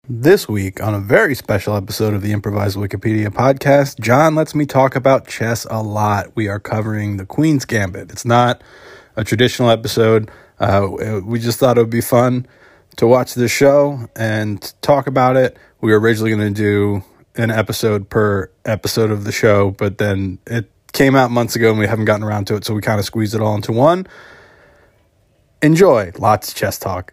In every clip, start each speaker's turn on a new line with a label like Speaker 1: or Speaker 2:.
Speaker 1: This week, on a very special episode of the Improvised Wikipedia podcast, John lets me talk about chess a lot. We are covering the Queen's Gambit. It's not a traditional episode. We just thought it would be fun to watch the show and talk about it. We were originally going to do an episode per episode of the show, but then it came out months ago and we haven't gotten around to it, so we kind of squeezed it all into one. Enjoy. Lots of chess talk.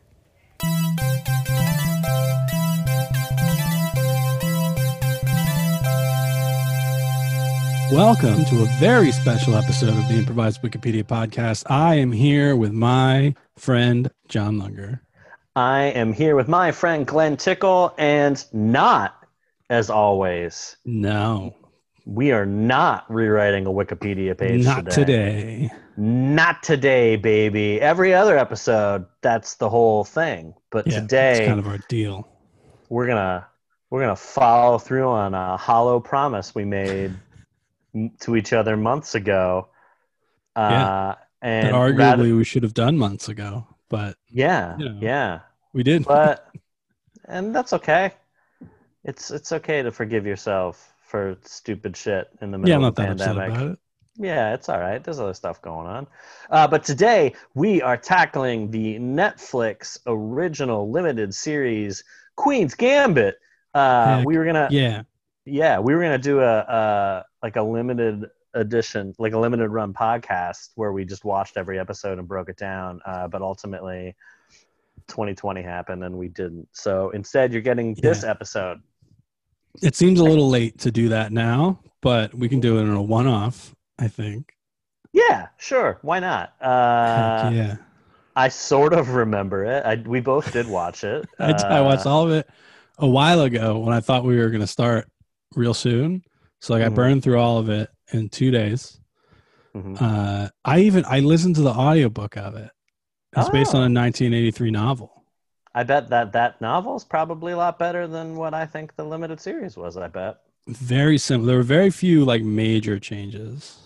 Speaker 1: Welcome to a very special episode of the Improvised Wikipedia podcast. I am here with my friend, John Lunger.
Speaker 2: I am here with my friend, Glenn Tickle, and not, as always,
Speaker 1: No.
Speaker 2: we are not rewriting a Wikipedia page
Speaker 1: Not today.
Speaker 2: Not today, baby. Every other episode, that's the whole thing. But today,
Speaker 1: it's kind of our deal.
Speaker 2: We're gonna follow through on a hollow promise we made to each other months ago.
Speaker 1: And that arguably we should have done months ago, but we didn't.
Speaker 2: And that's okay. It's okay to forgive yourself for stupid shit in the middle of the pandemic.
Speaker 1: About it.
Speaker 2: Yeah, it's all right. There's other stuff going on. But today we are tackling the Netflix original limited series Queen's Gambit. We were gonna do a limited edition, like a limited run podcast where we just watched every episode and broke it down. But ultimately 2020 happened and we didn't. So instead you're getting this episode.
Speaker 1: It seems a little late to do that now, but we can do it in a one-off, I think.
Speaker 2: Yeah, sure. Why not?
Speaker 1: Heck yeah.
Speaker 2: I sort of remember it. We both did watch it.
Speaker 1: I watched all of it a while ago when I thought we were going to start real soon. So I burned through all of it in 2 days. I listened to the audiobook of it. It's based on a 1983 novel.
Speaker 2: I bet that novel is probably a lot better than what I think the limited series was, I bet.
Speaker 1: Very similar. There were very few major changes.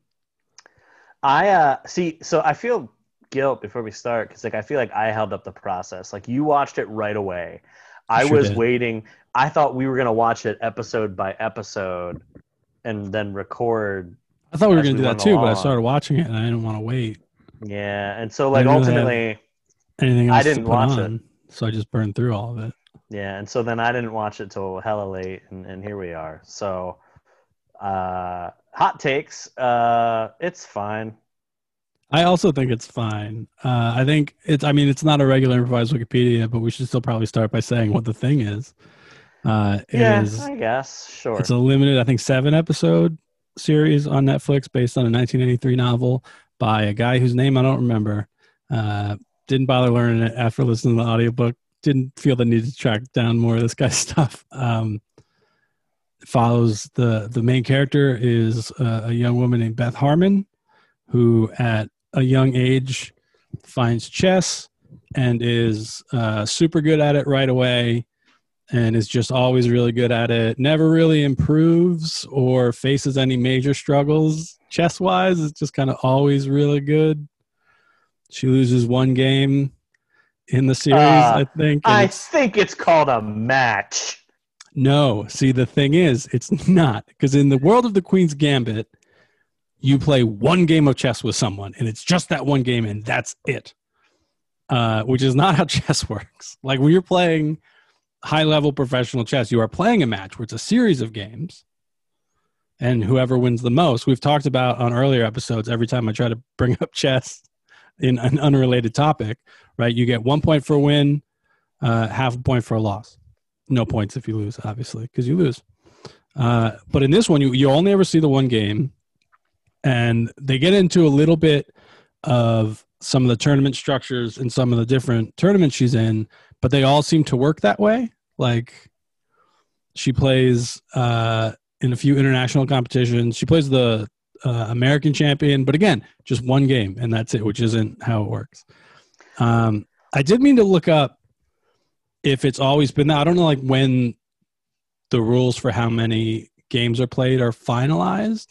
Speaker 2: So I feel guilt before we start because I feel like I held up the process. Like you watched it right away. I was waiting. I thought we were going to watch it episode by episode and then record.
Speaker 1: I thought we were going to do that too, but I started watching it and I didn't want to wait.
Speaker 2: Yeah, and so ultimately
Speaker 1: anything else
Speaker 2: I didn't watch it.
Speaker 1: So I just burned through all of it.
Speaker 2: Yeah, and so then I didn't watch it till hella late, and here we are. So, hot takes. It's fine.
Speaker 1: I also think it's fine. I think it's not a regular improvised Wikipedia, but we should still probably start by saying what the thing is.
Speaker 2: I guess. Sure.
Speaker 1: It's a limited, I think, 7-episode series on Netflix based on a 1983 novel by a guy whose name I don't remember. Didn't bother learning it after listening to the audiobook. Didn't feel the need to track down more of this guy's stuff. Follows the main character is a young woman named Beth Harmon, who at a young age finds chess and is super good at it right away and is just always really good at it. Never really improves or faces any major struggles chess-wise. It's just kind of always really good. She loses one game in the series, I think.
Speaker 2: I think it's called a match.
Speaker 1: No. See, the thing is, it's not. Because in the world of the Queen's Gambit, you play one game of chess with someone, and it's just that one game, and that's it. Which is not how chess works. Like, when you're playing high-level professional chess, you are playing a match where it's a series of games, and whoever wins the most. We've talked about on earlier episodes, every time I try to bring up chess in an unrelated topic, right? You get 1 point for a win, half a point for a loss. No points if you lose, obviously, because you lose. But in this one, you only ever see the one game, and they get into a little bit of some of the tournament structures and some of the different tournaments she's in, but they all seem to work that way. Like, she plays in a few international competitions. She plays the American champion, but again, just one game, and that's it, which isn't how it works. I did mean to look up if it's always been that. I don't know, when the rules for how many games are played are finalized.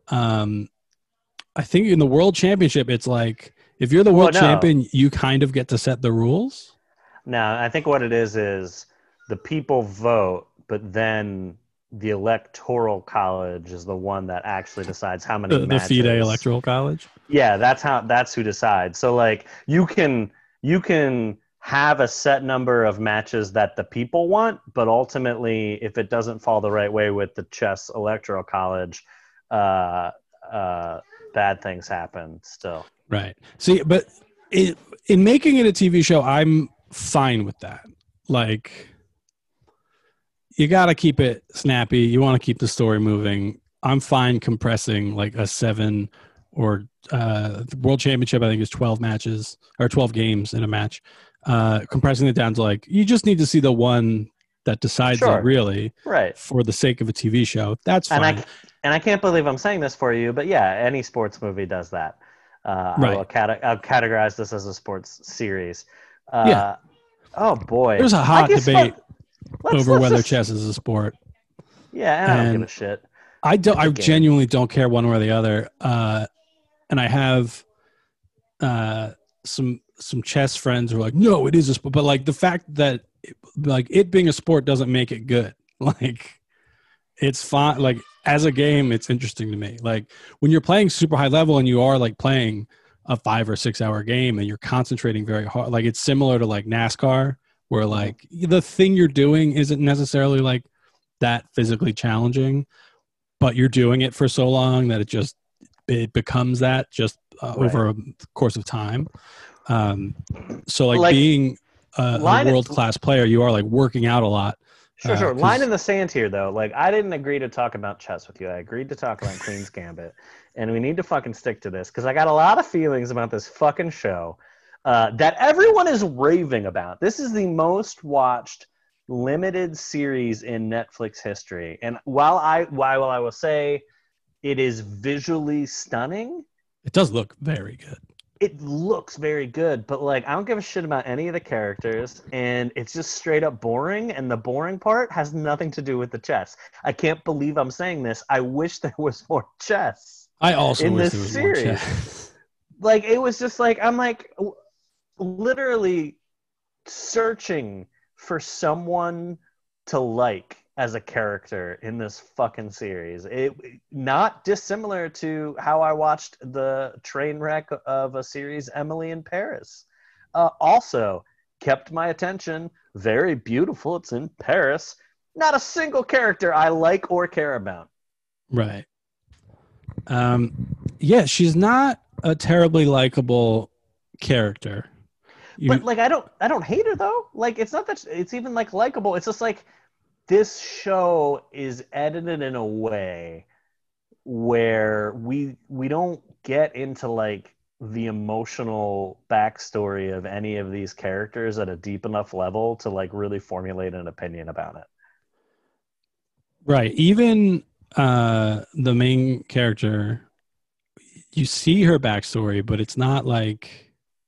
Speaker 1: I think in the World Championship, it's like if you're the world champion, you kind of get to set the rules.
Speaker 2: No, I think what it is the people vote, but then the electoral college is the one that actually decides how many matches.
Speaker 1: The FIDE electoral college.
Speaker 2: Yeah, that's who decides. So like you can have a set number of matches that the people want, but ultimately, if it doesn't fall the right way with the chess electoral college, bad things happen still.
Speaker 1: Right. See, but in making it a TV show, I'm fine with that. Like, you got to keep it snappy. You want to keep the story moving. I'm fine compressing like a 7 or the World Championship, I think, is 12 matches or 12 games in a match. Compressing it down to like, you just need to see the one that decides it really,
Speaker 2: right? For
Speaker 1: the sake of a TV show. That's fine.
Speaker 2: And I can't believe I'm saying this for you, but yeah, any sports movie does that. Right. I'll categorize this as a sports series.
Speaker 1: Yeah.
Speaker 2: Oh boy.
Speaker 1: There's a hot debate over whether chess is a sport.
Speaker 2: Yeah, and I don't give a shit.
Speaker 1: I genuinely don't care one way or the other. And I have some chess friends who are like, no, it is a sport. But like the fact that it being a sport doesn't make it good. Like, it's fine. Like, as a game, it's interesting to me. Like, when you're playing super high level and you are like playing a 5 or 6 hour game and you're concentrating very hard, like it's similar to like NASCAR, where like the thing you're doing isn't necessarily like that physically challenging, but you're doing it for so long that it becomes that just over a course of time. So like being a world-class player, you are like working out a lot.
Speaker 2: Sure. Line in the sand here, though. Like, I didn't agree to talk about chess with you. I agreed to talk about Queen's Gambit. And we need to fucking stick to this because I got a lot of feelings about this fucking show that everyone is raving about. This is the most watched limited series in Netflix history. And while I will say it is visually stunning,
Speaker 1: it does look very good.
Speaker 2: It looks very good, but like I don't give a shit about any of the characters, and it's just straight up boring, and the boring part has nothing to do with the chess. I can't believe I'm saying this. I wish there was more chess.
Speaker 1: I also wish there was more chess.
Speaker 2: Like, it was just like, I'm like literally searching for someone to like as a character in this fucking series. It not dissimilar to how I watched the train wreck of a series, Emily in Paris. Also kept my attention. Very beautiful. It's in Paris. Not a single character I like or care about.
Speaker 1: Right. Yeah, she's not a terribly likable character.
Speaker 2: But like I don't hate her though. Like, it's not that it's even like likable. It's just like this show is edited in a way where we don't get into like the emotional backstory of any of these characters at a deep enough level to like really formulate an opinion about it.
Speaker 1: Right. Even the main character, you see her backstory, but it's not like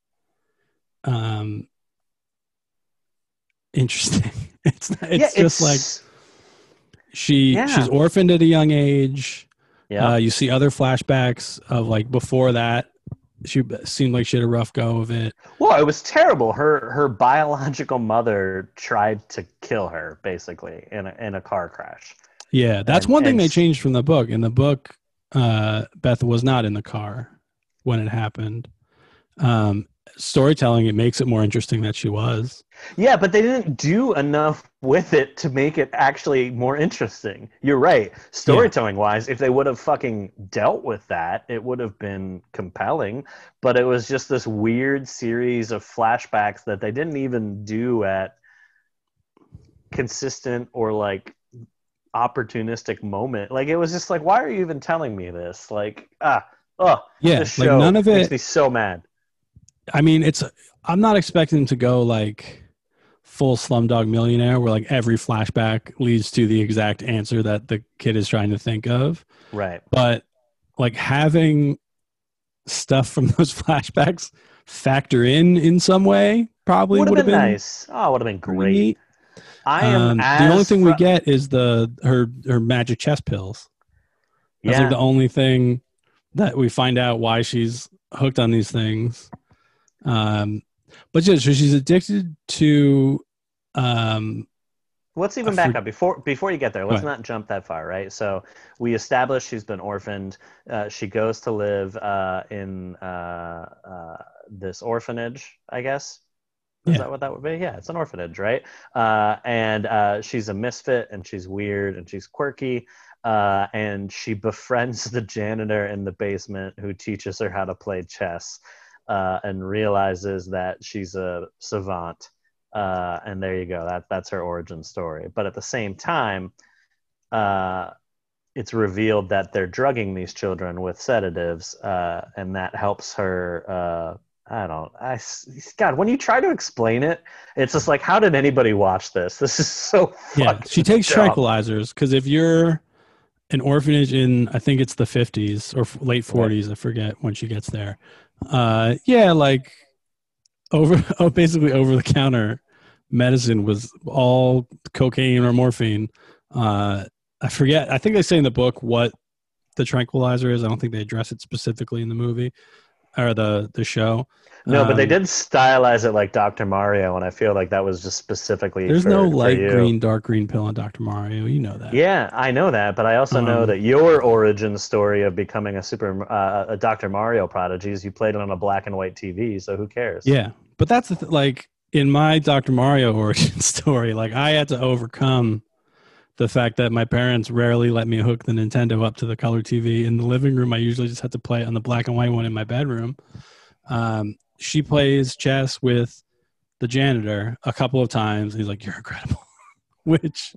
Speaker 1: interesting. It's just like she's orphaned at a young age. Yeah. You see other flashbacks of like before that. She seemed like she had a rough go of it.
Speaker 2: Well, it was terrible. Her biological mother tried to kill her basically in a car crash.
Speaker 1: Yeah, that's one thing they changed from the book. In the book, Beth was not in the car when it happened. Storytelling, it makes it more interesting that she was.
Speaker 2: Yeah, but they didn't do enough with it to make it actually more interesting. You're right. Storytelling wise, if they would have fucking dealt with that, it would have been compelling. But it was just this weird series of flashbacks that they didn't even do at consistent or like opportunistic moment. Like, it was just like, why are you even telling me this? Like, this show
Speaker 1: like none of it
Speaker 2: makes me so mad.
Speaker 1: I mean, I'm not expecting to go like full Slumdog Millionaire where like every flashback leads to the exact answer that the kid is trying to think of.
Speaker 2: Right.
Speaker 1: But like having stuff from those flashbacks factor in some way probably would have been
Speaker 2: nice. Oh, it would have been great.
Speaker 1: The only thing we get is her magic chess pills. That's like the only thing that we find out why she's hooked on these things. But yeah, so she's addicted to
Speaker 2: Let's even back up before you get there. Let's not jump that far, right? So we established she's been orphaned. She goes to live in this orphanage, I guess. Is that what that would be? Yeah, it's an orphanage, right? And she's a misfit, and she's weird, and she's quirky, and she befriends the janitor in the basement who teaches her how to play chess, and realizes that she's a savant. And there you go. That's her origin story. But at the same time, it's revealed that they're drugging these children with sedatives, and that helps her. God, when you try to explain it, it's just like, how did anybody watch this? This is so
Speaker 1: she takes tranquilizers because if you're an orphanage in, I think it's the 50s or late 40s, I forget when she gets there. Like basically over the counter medicine was all cocaine or morphine. I forget. I think they say in the book what the tranquilizer is. I don't think they address it specifically in the movie or the show.
Speaker 2: No, but they did stylize it like Dr. Mario, and I feel like that was just specifically
Speaker 1: there's no light green, dark green pill in Dr. Mario. You know that.
Speaker 2: Yeah, I know that, but I also know that your origin story of becoming a Dr. Mario prodigy is you played it on a black and white TV, so who cares?
Speaker 1: Yeah, but that's like in my Dr. Mario origin story, like I had to overcome the fact that my parents rarely let me hook the Nintendo up to the color TV in the living room. I usually just had to play it on the black and white one in my bedroom. She plays chess with the janitor a couple of times. And he's like, "You're incredible," which,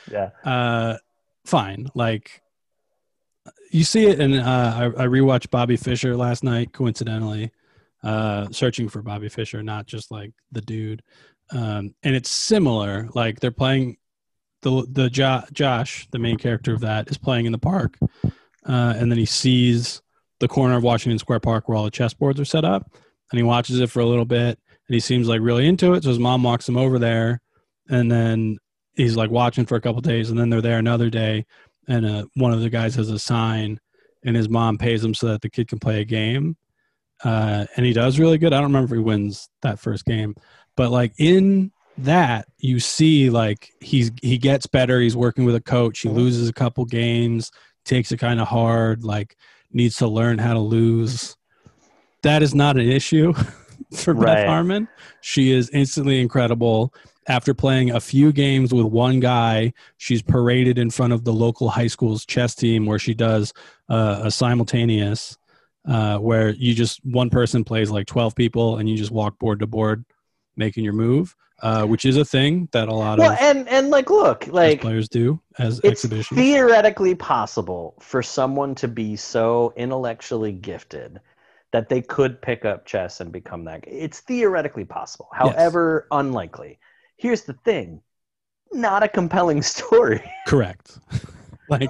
Speaker 1: fine. Like you see it, and I rewatched Bobby Fischer last night, coincidentally, searching for Bobby Fischer, not just like the dude. And it's similar. Like they're playing Josh, the main character of that, is playing in the park, and then he sees the corner of Washington Square Park where all the chessboards are set up. And he watches it for a little bit, and he seems like really into it. So his mom walks him over there, and then he's like watching for a couple of days, and then they're there another day, and one of the guys has a sign, and his mom pays him so that the kid can play a game, and he does really good. I don't remember if he wins that first game, but like in that you see like he gets better. He's working with a coach. He loses a couple games, takes it kind of hard, like needs to learn how to lose. That is not an issue for Beth Harmon. She is instantly incredible. After playing a few games with one guy, she's paraded in front of the local high school's chess team where she does a simultaneous where one person plays like 12 people and you just walk board to board making your move, which is a thing that a lot of
Speaker 2: and like look like
Speaker 1: players do as
Speaker 2: it's
Speaker 1: exhibitions.
Speaker 2: Theoretically possible for someone to be so intellectually gifted that they could pick up chess and become that. It's theoretically possible. However, unlikely. Here's the thing. Not a compelling story.
Speaker 1: Correct. like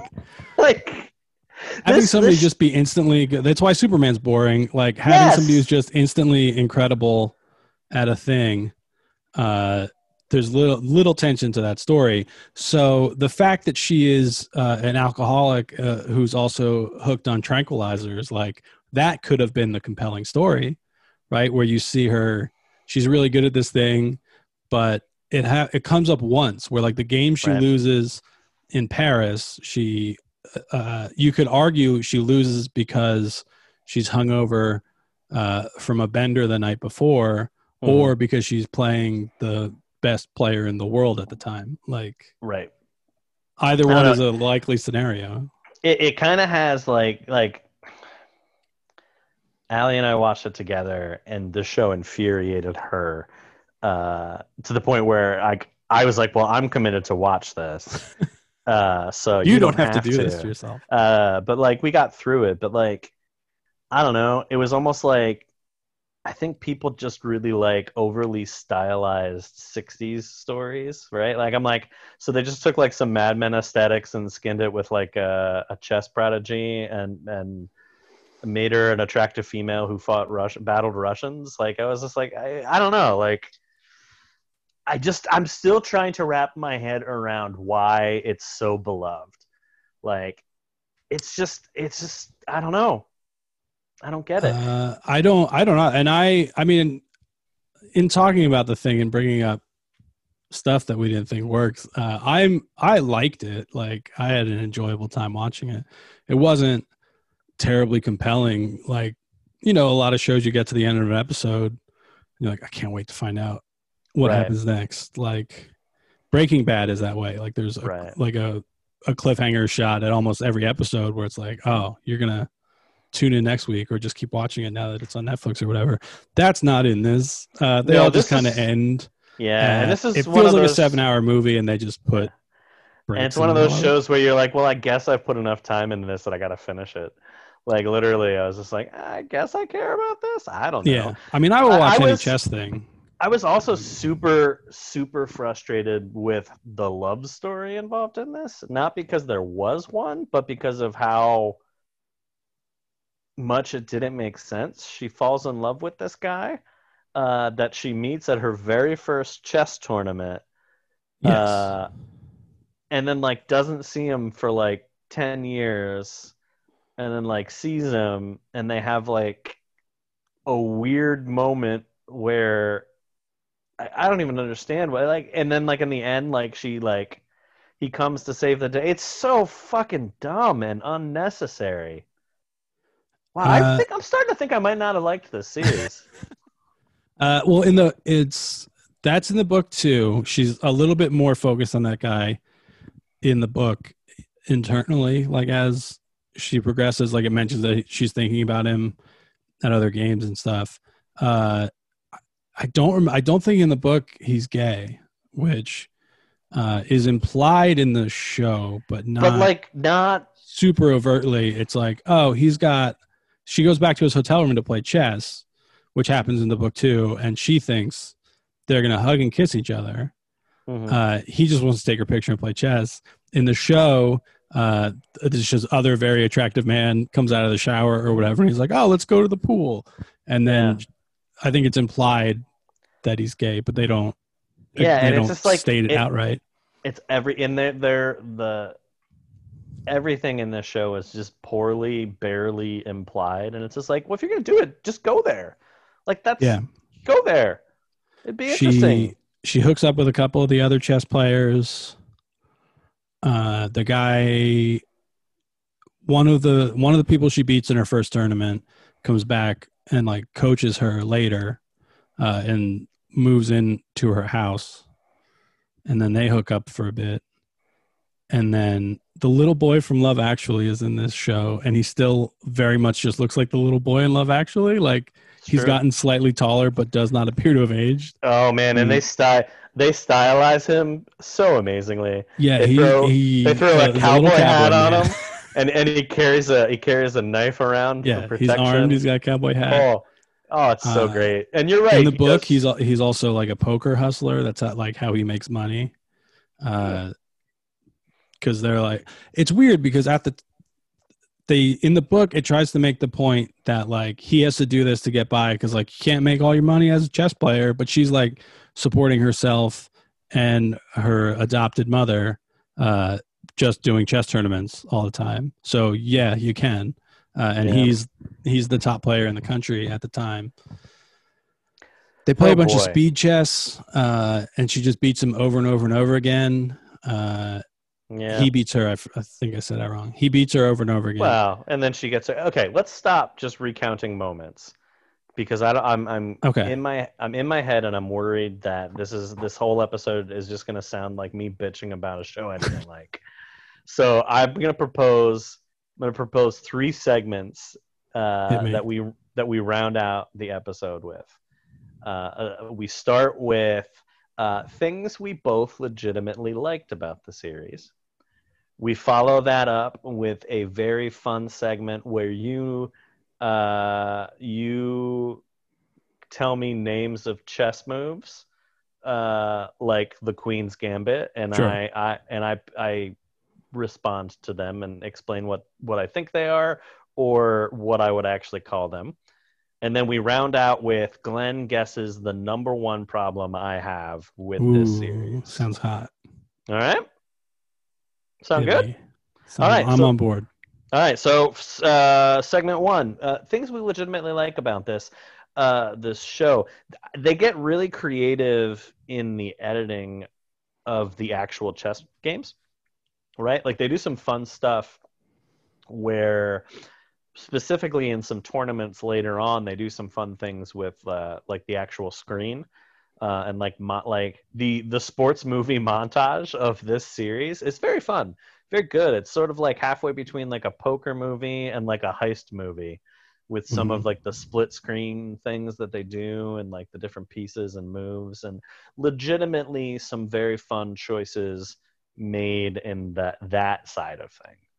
Speaker 1: having somebody just be instantly good. That's why Superman's boring. Like having somebody who's just instantly incredible at a thing. There's little tension to that story. So the fact that she is an alcoholic who's also hooked on tranquilizers, like that could have been the compelling story, right? Where you see her, she's really good at this thing, but it comes up once where like the game she loses in Paris, you could argue she loses because she's hungover from a bender the night before, or because she's playing the best player in the world at the time. Like, either one is a likely scenario.
Speaker 2: It kind of has like Allie and I watched it together, and the show infuriated her to the point where I was like, well, I'm committed to watch this. So
Speaker 1: you don't have to do this to yourself.
Speaker 2: But like we got through it, but like, I don't know. It was almost like, I think people just really like overly stylized 60s stories, right? Like I'm like, so they just took like some Mad Men aesthetics and skinned it with like a chess prodigy and made her an attractive female who battled Russians. Like I was just like, I don't know. Like I'm still trying to wrap my head around why it's so beloved. Like it's just, I don't know. I don't get it.
Speaker 1: I don't know. And I mean, in talking about the thing and bringing up stuff that we didn't think works. I liked it. Like, I had an enjoyable time watching it. It wasn't terribly compelling. Like, a lot of shows you get to the end of an episode, you're like, I can't wait to find out what happens next. Like, Breaking Bad is that way. Like, there's a cliffhanger shot at almost every episode where it's like, oh, you're gonna tune in next week or just keep watching it now that it's on Netflix or whatever. That's not in this. They all just kind of end.
Speaker 2: Yeah, and this is
Speaker 1: it feels like a 7-hour movie, and they just put.
Speaker 2: And it's one of those shows where you're like, well, I guess I've put enough time into this that I got to finish it. Like, literally, I was just like, I guess I care about this. I don't know.
Speaker 1: Yeah, I mean, I will watch any chess thing.
Speaker 2: I was also super, super frustrated with the love story involved in this. Not because there was one, but because of how much it didn't make sense. She falls in love with this guy that she meets at her very first chess tournament.
Speaker 1: Yes.
Speaker 2: And then, like, doesn't see him for, like, 10 years. And then, like, sees him. And they have, like, a weird moment where I don't even understand what, like, and then, like, in the end, like, he comes to save the day. It's so fucking dumb and unnecessary. Wow, I'm starting to think I might not have liked this series.
Speaker 1: Well, that's in the book too. She's a little bit more focused on that guy in the book internally. Like, as she progresses, like, it mentions that she's thinking about him at other games and stuff. I don't think in the book he's gay, which is implied in the show, but not super overtly. It's like, oh, she goes back to his hotel room to play chess, which happens in the book too, and she thinks they're going to hug and kiss each other. Mm-hmm. He just wants to take her picture and play chess. In the show, this just other very attractive man comes out of the shower or whatever, and he's like, oh, let's go to the pool. And then I think it's implied that he's gay, but they don't.
Speaker 2: Yeah,
Speaker 1: they
Speaker 2: and
Speaker 1: don't
Speaker 2: it's just like
Speaker 1: state it outright.
Speaker 2: It's everything in this show is just poorly, barely implied, and it's just like, well, if you're gonna do it, just go there. Like, go there. It'd be interesting.
Speaker 1: She hooks up with a couple of the other chess players. The guy, one of the people she beats in her first tournament, comes back and, like, coaches her later, and moves into her house, and then they hook up for a bit. And then the little boy from Love Actually is in this show, and he still very much just looks like the little boy in Love Actually. Like, he's gotten slightly taller, but does not appear to have aged.
Speaker 2: Oh man, and they stylize him so amazingly.
Speaker 1: Yeah,
Speaker 2: they throw a cowboy hat on him, and he carries a knife around.
Speaker 1: Yeah,
Speaker 2: for protection.
Speaker 1: He's armed. He's got a cowboy hat.
Speaker 2: Oh, it's so great. And you're right.
Speaker 1: In the book, he's also like a poker hustler. That's like how he makes money. Because they're like, it's weird because in the book, it tries to make the point that, like, he has to do this to get by because, like, you can't make all your money as a chess player, but she's, like, supporting herself and her adopted mother just doing chess tournaments all the time. So yeah, you can. And he's the top player in the country at the time. They play a bunch of speed chess, and she just beats him over and over and over again. He beats her. I think I said that wrong. He beats her over and over again.
Speaker 2: Wow. And then she gets her. Okay, let's stop just recounting moments, because I'm in my head, and I'm worried that this whole episode is just going to sound like me bitching about a show I didn't like. So I'm going to propose 3 segments that we round out the episode with. We start with things we both legitimately liked about the series. We follow that up with a very fun segment where you tell me names of chess moves, like the Queen's Gambit, and
Speaker 1: sure.
Speaker 2: I respond to them and explain what I think they are or what I would actually call them. And then we round out with Glenn guesses the number 1 problem I have with this series.
Speaker 1: Sounds hot.
Speaker 2: All right. Sound good?
Speaker 1: All right. I'm on board.
Speaker 2: All right. So segment 1, things we legitimately like about this show. They get really creative in the editing of the actual chess games, right? Like they do some fun stuff where specifically in some tournaments later on, they do some fun things with like the actual screen. And like the sports movie montage of this series is very fun, very good. It's sort of like halfway between like a poker movie and like a heist movie, with some of like the split screen things that they do and like the different pieces and moves, and legitimately some very fun choices made in that side of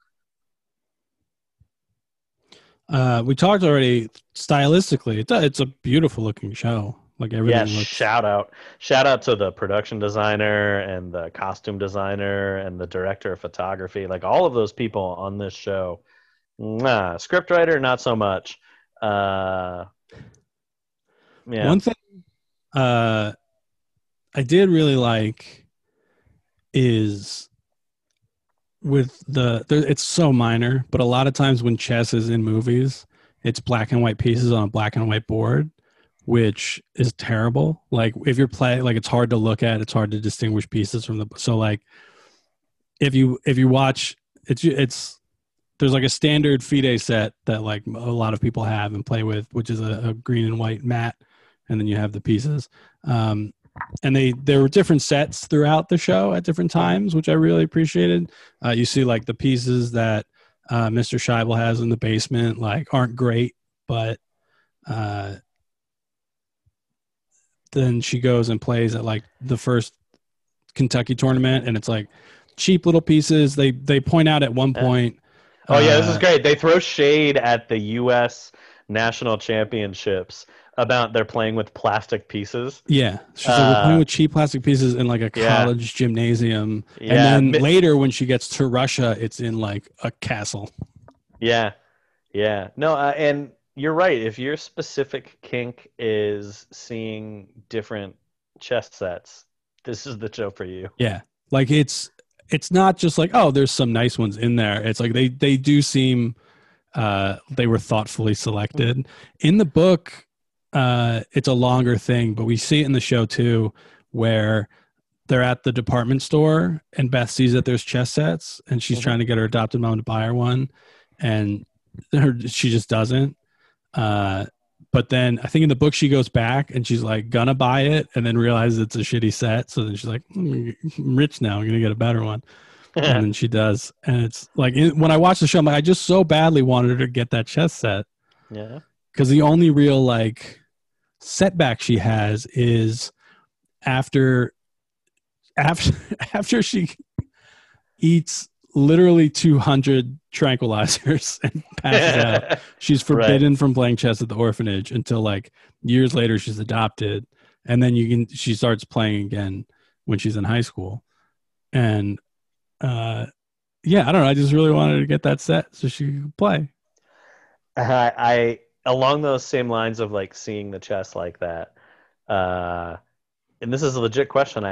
Speaker 2: things.
Speaker 1: We talked already stylistically. It's a beautiful looking show. Like everything looks.
Speaker 2: Shout out to the production designer and the costume designer and the director of photography. Like all of those people on this show. Scriptwriter, not so much. Yeah.
Speaker 1: One thing I did really like is with it's so minor, but a lot of times when chess is in movies, it's black and white pieces on a black and white board, which is terrible. Like if you're playing, like it's hard to look at, it's hard to distinguish pieces from so like if you watch it's there's like a standard FIDE set that like a lot of people have and play with, which is a green and white mat, and then you have the pieces. And there were different sets throughout the show at different times, which I really appreciated. You see like the pieces that Mr. Scheibel has in the basement like aren't great, but then she goes and plays at like the first Kentucky tournament, and it's like cheap little pieces. They point out at one point.
Speaker 2: Oh yeah, this is great. They throw shade at the U.S. National Championships about they're playing with plastic pieces.
Speaker 1: Yeah, she's like, we're playing with cheap plastic pieces in like a college gymnasium, and then later when she gets to Russia, it's in like a castle.
Speaker 2: Yeah. No, and you're right. If your specific kink is seeing different chess sets, this is the show for you.
Speaker 1: Yeah, like it's not just like, oh, there's some nice ones in there. It's like they do seem they were thoughtfully selected. In the book, it's a longer thing, but we see it in the show too, where they're at the department store and Beth sees that there's chess sets and she's trying to get her adopted mom to buy her one, and she just doesn't. But then I think in the book she goes back and she's like gonna buy it and then realizes it's a shitty set. So then she's like, I'm rich now, I'm gonna get a better one. And then she does. And it's like when I watch the show, I'm like, I just so badly wanted her to get that chess set.
Speaker 2: Yeah.
Speaker 1: Because the only real like setback she has is after she eats literally 200 tranquilizers and passes out. She's forbidden from playing chess at the orphanage until like years later she's adopted, and then she starts playing again when she's in high school. And I don't know, I just really wanted to get that set so she could play.
Speaker 2: I along those same lines of like seeing the chess like that, and this is a legit question.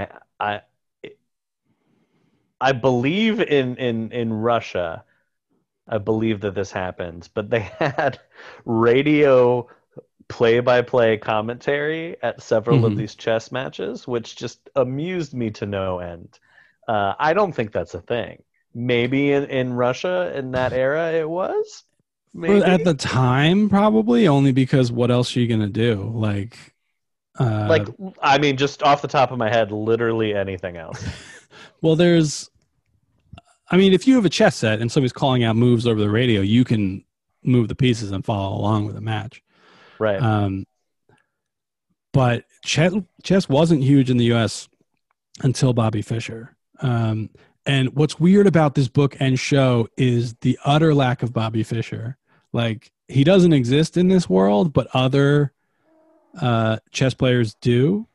Speaker 2: I believe in Russia, I believe that this happens, but they had radio play-by-play commentary at several of these chess matches, which just amused me to no end. I don't think that's a thing. Maybe in Russia in that era it was. Maybe.
Speaker 1: Well, at the time, probably, only because what else are you gonna do? Like,
Speaker 2: I mean, just off the top of my head, literally anything else.
Speaker 1: Well, if you have a chess set and somebody's calling out moves over the radio, you can move the pieces and follow along with a match.
Speaker 2: Right.
Speaker 1: But chess wasn't huge in the U.S. until Bobby Fischer. And what's weird about this book and show is the utter lack of Bobby Fischer. Like, he doesn't exist in this world, but other chess players do.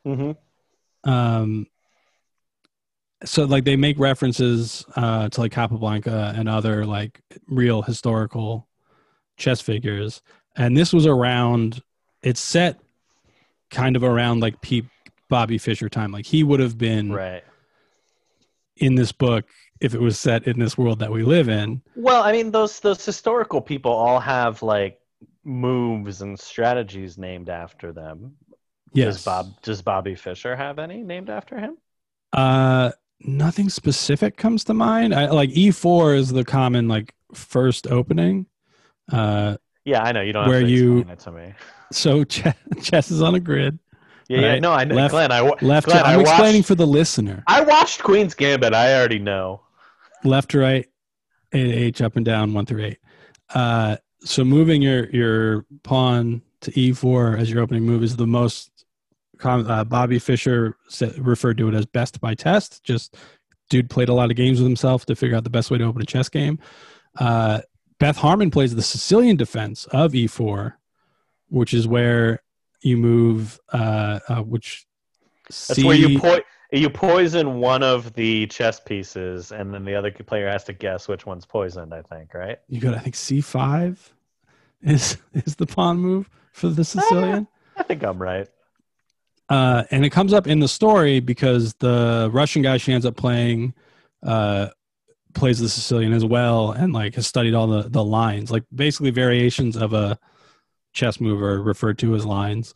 Speaker 1: So like they make references to like Capablanca and other like real historical chess figures. And this was it's set kind of around like peak Bobby Fischer time. Like he would have been in this book if it was set in this world that we live in.
Speaker 2: Well, I mean, those historical people all have like moves and strategies named after them.
Speaker 1: Yes.
Speaker 2: Does Bobby Fischer have any named after him?
Speaker 1: Nothing specific comes to mind. I like E4 is the common like first opening.
Speaker 2: Yeah, I know. You don't
Speaker 1: where
Speaker 2: have to explain it to me.
Speaker 1: So chess is on a grid.
Speaker 2: Yeah,
Speaker 1: right?
Speaker 2: yeah. No, I know.
Speaker 1: Left,
Speaker 2: Glenn,
Speaker 1: left.
Speaker 2: Glenn,
Speaker 1: I'm explaining for the listener.
Speaker 2: I watched Queen's Gambit. I already know.
Speaker 1: Left to right, A to H, up and down, 1 through 8. So moving your pawn to E4 as your opening move is the most Bobby Fischer referred to it as best by test. Just dude played a lot of games with himself to figure out the best way to open a chess game. Beth Harmon plays the Sicilian defense of E4, which is where you move, which
Speaker 2: that's where you poison one of the chess pieces, and then the other player has to guess which one's poisoned. I think, right?
Speaker 1: You got, I think C5 is the pawn move for the Sicilian.
Speaker 2: I think I'm right.
Speaker 1: And it comes up in the story because the Russian guy she ends up playing plays the Sicilian as well, and like has studied all the lines, like basically variations of a chess move are referred to as lines.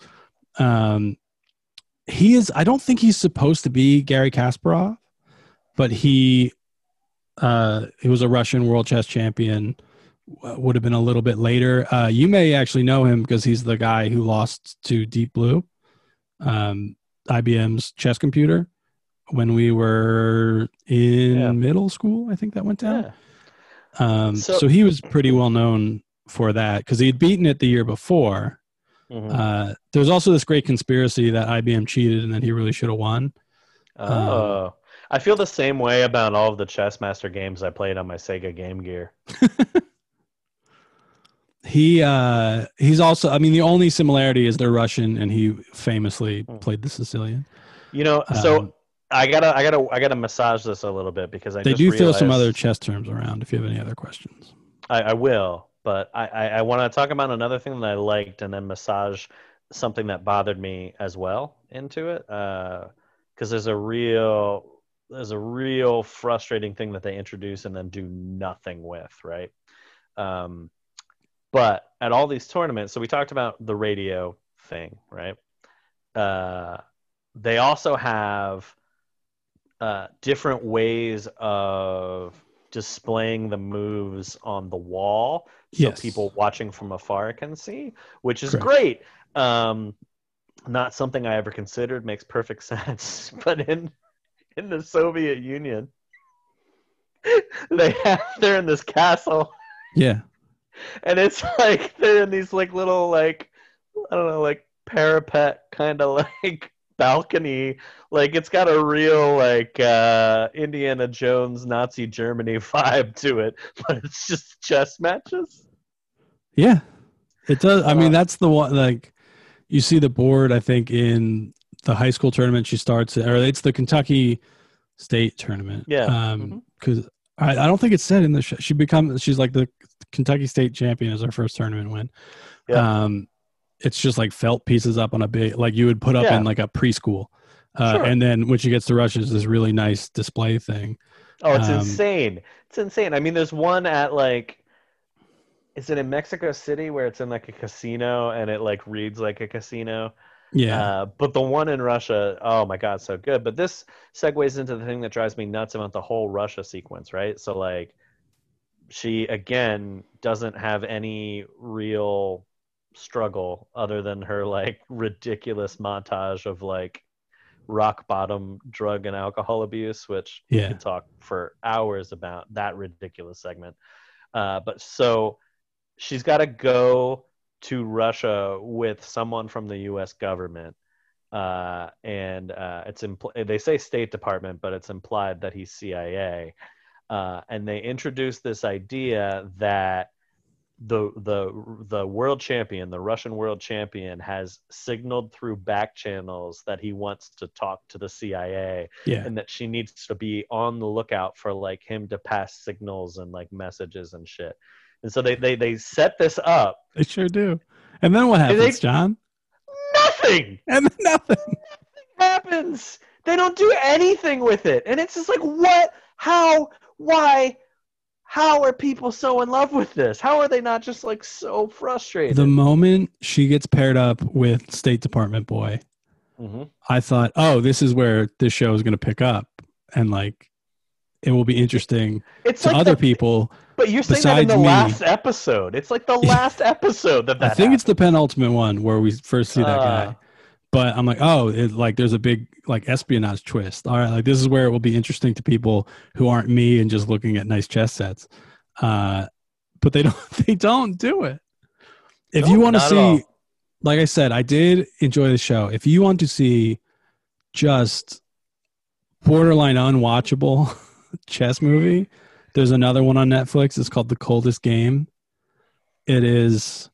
Speaker 1: I don't think he's supposed to be Garry Kasparov, but he was a Russian world chess champion. Would have been a little bit later. You may actually know him because he's the guy who lost to Deep Blue, IBM's chess computer, when we were in middle school. I think that went down. Yeah. So he was pretty well known for that because he had beaten it the year before. Mm-hmm. There's also this great conspiracy that IBM cheated and that he really should have won.
Speaker 2: I feel the same way about all of the Chess Master games I played on my Sega Game Gear.
Speaker 1: He's also, I mean, the only similarity is they're Russian, and he famously played the Sicilian.
Speaker 2: So I gotta massage this a little bit because
Speaker 1: they do throw some other chess terms around. If you have any other questions,
Speaker 2: I will. But I want to talk about another thing that I liked, and then massage something that bothered me as well into it. Because there's a real frustrating thing that they introduce and then do nothing with, right? But at all these tournaments, so we talked about the radio thing, right? They also have different ways of displaying the moves on the wall so people watching from afar can see, which is great. Not something I ever considered, makes perfect sense. But in the Soviet Union, they're in this castle.
Speaker 1: Yeah.
Speaker 2: And it's like they're in these like little like I don't know, like parapet kind of like balcony. Like it's got a real like Indiana Jones Nazi Germany vibe to it, but it's just chess matches.
Speaker 1: Yeah, it does. I mean, that's the one. Like you see the board, I think, in the high school tournament she starts, or it's the Kentucky State tournament.
Speaker 2: Yeah.
Speaker 1: Because I don't think it's said in the show. She's like the Kentucky State champion as her first tournament win. Yeah. It's just like felt pieces up on a big, like you would put up in like a preschool. And then when she gets to Russia, it's this really nice display thing.
Speaker 2: Oh, it's insane. It's insane. I mean, there's one at like, is it in Mexico City where it's in like a casino and it like reads like a casino?
Speaker 1: Yeah.
Speaker 2: But the one in Russia, oh my God, so good. But this segues into the thing that drives me nuts about the whole Russia sequence, right? So like, she again doesn't have any real struggle other than her like ridiculous montage of like rock bottom drug and alcohol abuse, which we could talk for hours about that ridiculous segment. But so she's got to go to Russia with someone from the U.S. government, and it's they say State Department, but it's implied that he's CIA. And they introduced this idea that the world champion, the Russian world champion, has signaled through back channels that he wants to talk to the CIA, and that she needs to be on the lookout for like him to pass signals and like messages and shit. And so they set this up.
Speaker 1: They sure do. And then what happens, John?
Speaker 2: Nothing.
Speaker 1: And then nothing
Speaker 2: happens. They don't do anything with it. And it's just like, what? How? Why? How are people so in love with this? How are they not just like so frustrated?
Speaker 1: The moment she gets paired up with State Department boy, I thought, oh, this is where this show is going to pick up, and like it will be interesting to like other people.
Speaker 2: But you're saying that in the last episode. It's like the last episode that
Speaker 1: I think
Speaker 2: happened.
Speaker 1: It's the penultimate one where we first see that guy. But I'm like, oh, like there's a big like espionage twist. All right, like this is where it will be interesting to people who aren't me and just looking at nice chess sets. But they don't do it. If you want to see, like I said, I did enjoy the show. If you want to see just borderline unwatchable chess movie, there's another one on Netflix. It's called The Coldest Game. It is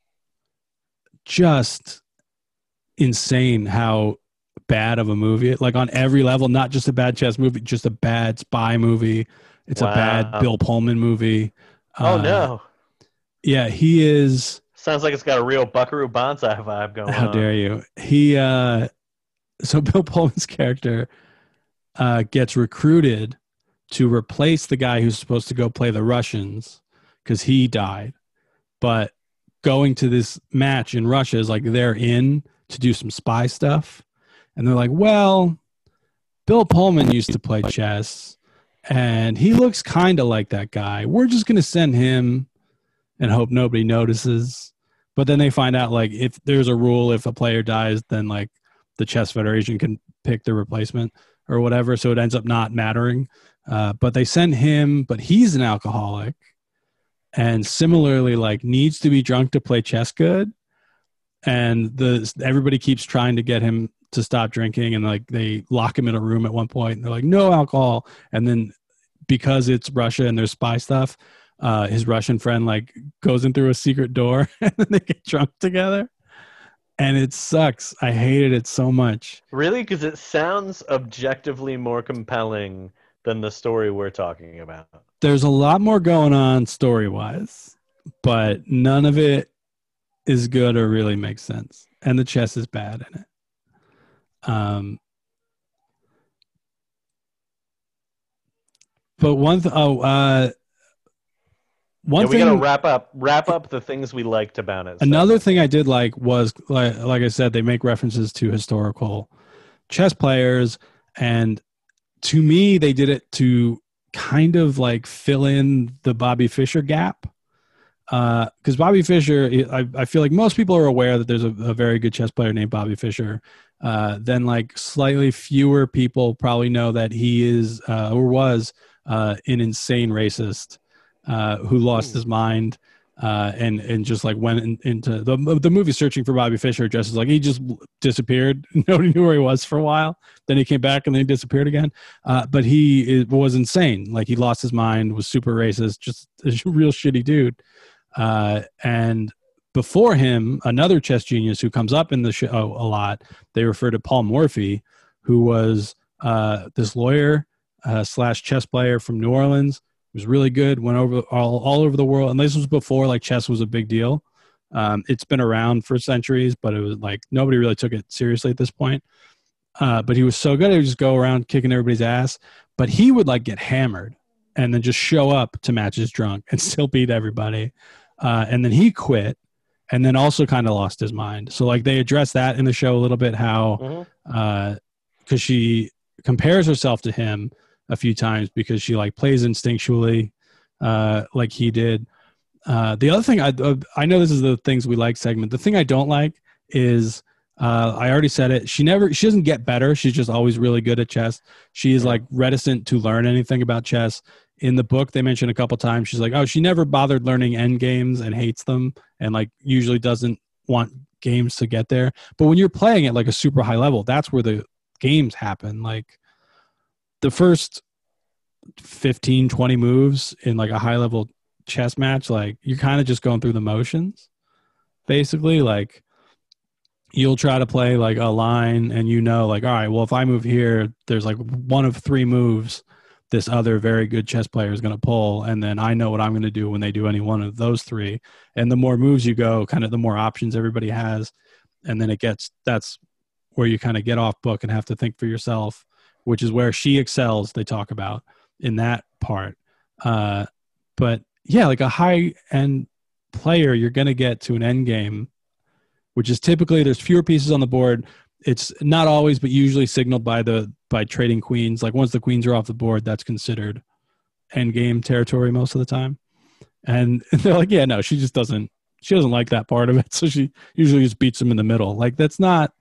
Speaker 1: just insane how bad of a movie, like on every level, not just a bad chess movie, just a bad spy movie. It's a bad Bill Pullman movie.
Speaker 2: Oh no.
Speaker 1: Yeah, he is.
Speaker 2: Sounds like it's got a real Buckaroo Banzai vibe going on.
Speaker 1: How dare you? So Bill Pullman's character gets recruited to replace the guy who's supposed to go play the Russians because he died. But going to this match in Russia is like they're in to do some spy stuff. And they're like, well, Bill Pullman used to play chess and he looks kind of like that guy. We're just going to send him and hope nobody notices. But then they find out like if there's a rule, if a player dies, then like the chess federation can pick the replacement or whatever. So it ends up not mattering. But they send him, but he's an alcoholic and similarly like needs to be drunk to play chess good. And everybody keeps trying to get him to stop drinking, and like they lock him in a room at one point and they're like, no alcohol. And then because it's Russia and there's spy stuff, his Russian friend like goes in through a secret door and then they get drunk together. And it sucks. I hated it so much.
Speaker 2: Really? Because it sounds objectively more compelling than the story we're talking about.
Speaker 1: There's a lot more going on story-wise, but none of it is good or really makes sense. And the chess is bad in it. But one thing
Speaker 2: we gotta wrap up the things we liked about it.
Speaker 1: Another thing I did like was like I said, they make references to historical chess players, and to me they did it to kind of like fill in the Bobby Fischer gap. Because Bobby Fischer, I feel like most people are aware that there's a very good chess player named Bobby Fischer. Then like slightly fewer people probably know that he is or was an insane racist who lost his mind and just like went into the movie Searching for Bobby Fischer. Just as like he just disappeared. Nobody knew where he was for a while. Then he came back and then he disappeared again. But he was insane. Like he lost his mind, was super racist, just a real shitty dude. And before him, another chess genius who comes up in the show a lot, they refer to Paul Morphy, who was this lawyer / chess player from New Orleans. He was really good, went over all over the world. And this was before like chess was a big deal. It's been around for centuries, but it was like nobody really took it seriously at this point. But he was so good, he would just go around kicking everybody's ass. But he would like get hammered and then just show up to matches drunk and still beat everybody. And then he quit and then also kind of lost his mind. So like they address that in the show a little bit, how, cause she compares herself to him a few times because she like plays instinctually, like he did. The other thing I know this is the things we like segment. The thing I don't like is, I already said it. She doesn't get better. She's just always really good at chess. She is like reticent to learn anything about chess. In the book, they mentioned a couple times, she's like, oh, she never bothered learning end games and hates them and like usually doesn't want games to get there. But when you're playing at like a super high level, that's where the games happen. Like the first 15, 20 moves in like a high level chess match, like you're kind of just going through the motions. Basically, like you'll try to play like a line and like, all right, well, if I move here, there's like one of 3 moves this other very good chess player is going to pull. And then I know what I'm going to do when they do any one of those 3. And the more moves you go, kind of the more options everybody has. And then that's where you kind of get off book and have to think for yourself, which is where she excels, they talk about in that part. But yeah, like a high end player, you're going to get to an end game, which is typically there's fewer pieces on the board. it's not always, but usually signaled by trading queens. Like once the queens are off the board, that's considered end game territory most of the time. And they're like, yeah, no, she doesn't like that part of it. So she usually just beats them in the middle. Like it's not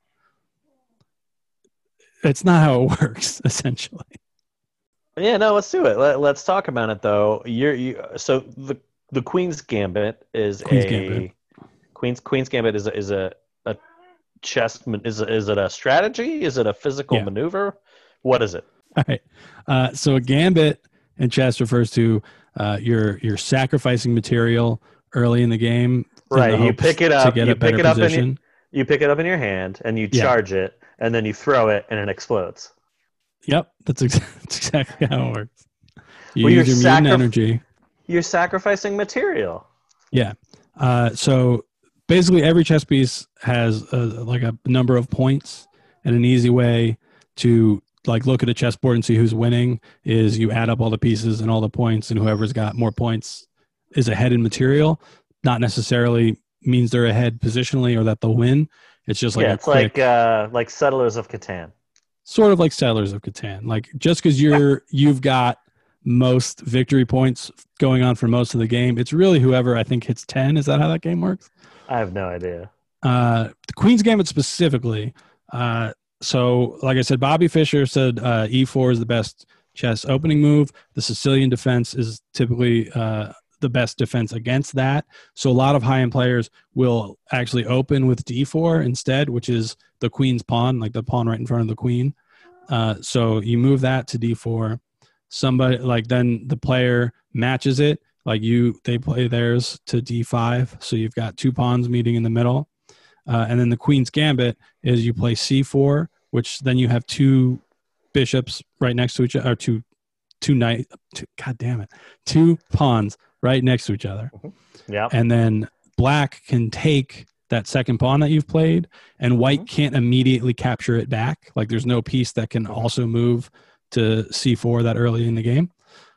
Speaker 1: how it works, essentially.
Speaker 2: Yeah, no, let's do it. Let's talk about it though. So the Queen's Gambit is Queen's Gambit is a chess. Is it a strategy? Is it a physical maneuver? What is it?
Speaker 1: All right. So a gambit in chess refers to you're sacrificing material early in the game.
Speaker 2: Right. You pick it up. You pick it up in your hand and you charge it, and then you throw it and it explodes.
Speaker 1: Yep, that's exactly how it works. You use your mutant energy.
Speaker 2: You're sacrificing material.
Speaker 1: Yeah. So basically, every chess piece has a number of points, and an easy way to look at a chessboard and see who's winning is you add up all the pieces and all the points, and whoever's got more points is ahead in material. Not necessarily means they're ahead positionally or that they'll win. It's just like
Speaker 2: like Settlers of Catan.
Speaker 1: Sort of like Settlers of Catan. Like just because you've got most victory points going on for most of the game, it's really whoever I think hits 10. Is that how that game works?
Speaker 2: I have no idea.
Speaker 1: The Queen's Gambit specifically. So like I said, Bobby Fischer said E4 is the best chess opening move. The Sicilian defense is typically the best defense against that. So a lot of high-end players will actually open with D4 instead, which is the queen's pawn, like the pawn right in front of the queen. So you move that to D4. Somebody then the player matches it. They play theirs to D5. So you've got two pawns meeting in the middle. And then the Queen's Gambit is you play C4, which then you have two bishops right next to each other, or two pawns right next to each other.
Speaker 2: Yeah.
Speaker 1: And then black can take that second pawn that you've played, and white can't immediately capture it back. Like there's no piece that can also move to C4 that early in the game.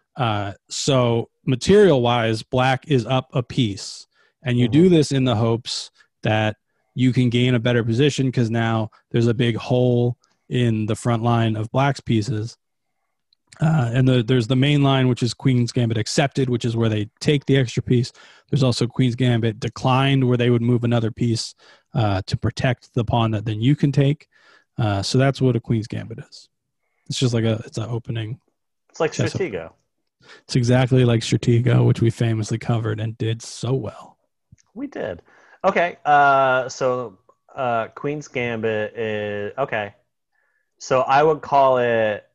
Speaker 1: So material-wise, black is up a piece. And you do this in the hopes that you can gain a better position because now there's a big hole in the front line of black's pieces. And there's the main line, which is Queen's Gambit accepted, which is where they take the extra piece. There's also Queen's Gambit declined, where they would move another piece to protect the pawn that then you can take. So that's what a Queen's Gambit is. It's just it's an opening.
Speaker 2: It's like Stratego.
Speaker 1: It's exactly like Stratego, which we famously covered and did so well.
Speaker 2: We did. Okay. So Queen's Gambit is okay. So I would call it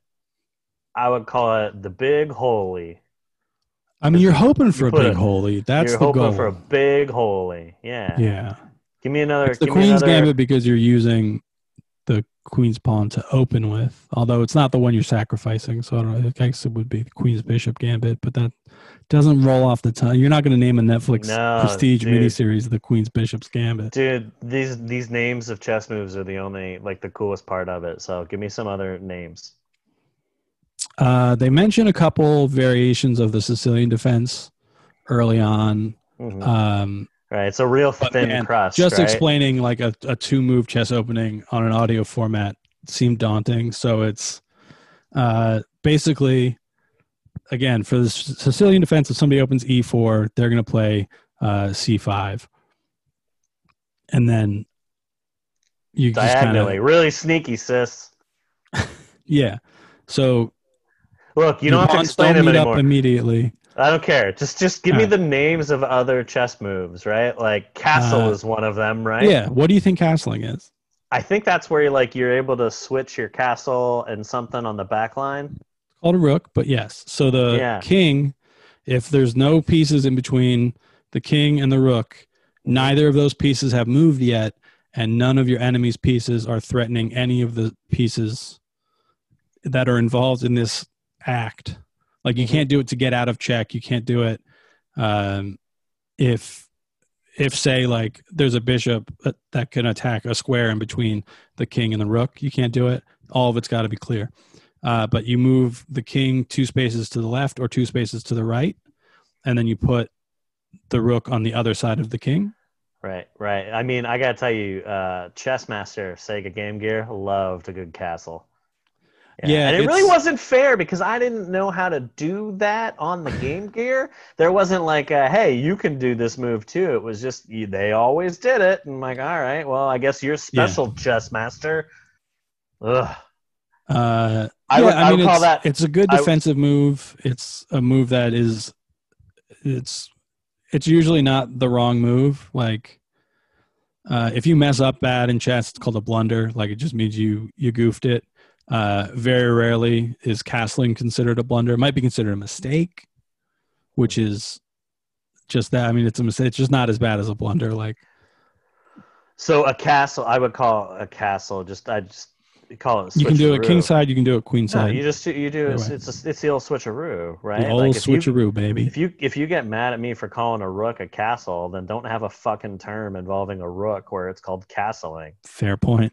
Speaker 2: the Big Holy.
Speaker 1: I mean, you're hoping for a big holy. That's the goal.
Speaker 2: You're hoping for a big holy. Yeah.
Speaker 1: Yeah.
Speaker 2: Give me another.
Speaker 1: It's the Queen's Gambit because you're using the Queen's pawn to open with, although it's not the one you're sacrificing. So I guess it would be the Queen's Bishop Gambit, but that doesn't roll off the tongue. You're not going to name a Netflix prestige miniseries the Queen's Bishop's Gambit.
Speaker 2: Dude, these names of chess moves are the only the coolest part of it. So give me some other names.
Speaker 1: They mention a couple variations of the Sicilian defense early on.
Speaker 2: Mm-hmm. Right, it's a real thin crust.
Speaker 1: Just explaining a 2-move chess opening on an audio format seemed daunting. So it's basically, again, for the Sicilian defense, if somebody opens E4, they're going to play C5. And then you
Speaker 2: diagonally. Just really sneaky, sis.
Speaker 1: Yeah. So
Speaker 2: look, you don't have to explain them anymore.
Speaker 1: Up immediately.
Speaker 2: I don't care. Just give me the names of other chess moves, right? Like castle is one of them, right?
Speaker 1: Yeah. What do you think castling is?
Speaker 2: I think that's where you're able to switch your castle and something on the back line.
Speaker 1: It's called a rook, but yes. So the king, if there's no pieces in between the king and the rook, neither of those pieces have moved yet, and none of your enemy's pieces are threatening any of the pieces that are involved in this act. Like you can't do it to get out of check. You can't do it if say there's a bishop that can attack a square in between the king and the rook. You can't do it. All of it's got to be clear. But you move the king 2 spaces to the left or 2 spaces to the right, and then you put the rook on the other side of the king.
Speaker 2: Right, right. I mean, I gotta tell you, Chessmaster, Sega Game Gear, loved a good castle. Yeah,
Speaker 1: Yeah,
Speaker 2: and it really wasn't fair because I didn't know how to do that on the Game Gear. There wasn't like, hey, you can do this move too. It was just they always did it, and I'm like, all right, well, I guess you're special, chess master. Ugh.
Speaker 1: I mean, call that. It's a good defensive move. It's a move that is, it's usually not the wrong move. Like, if you mess up bad in chess, it's called a blunder. Like, it just means you goofed it. Very rarely is castling considered a blunder. It might be considered a mistake, which is just that. I mean, it's a mistake. It's just not as bad as a blunder. Like,
Speaker 2: so a castle, I would call a castle. I just call it.
Speaker 1: You can do it king side. You can do it queen side.
Speaker 2: No, it's the old switcheroo, right?
Speaker 1: The old switcheroo, baby.
Speaker 2: If you get mad at me for calling a rook a castle, then don't have a fucking term involving a rook where it's called castling.
Speaker 1: Fair point.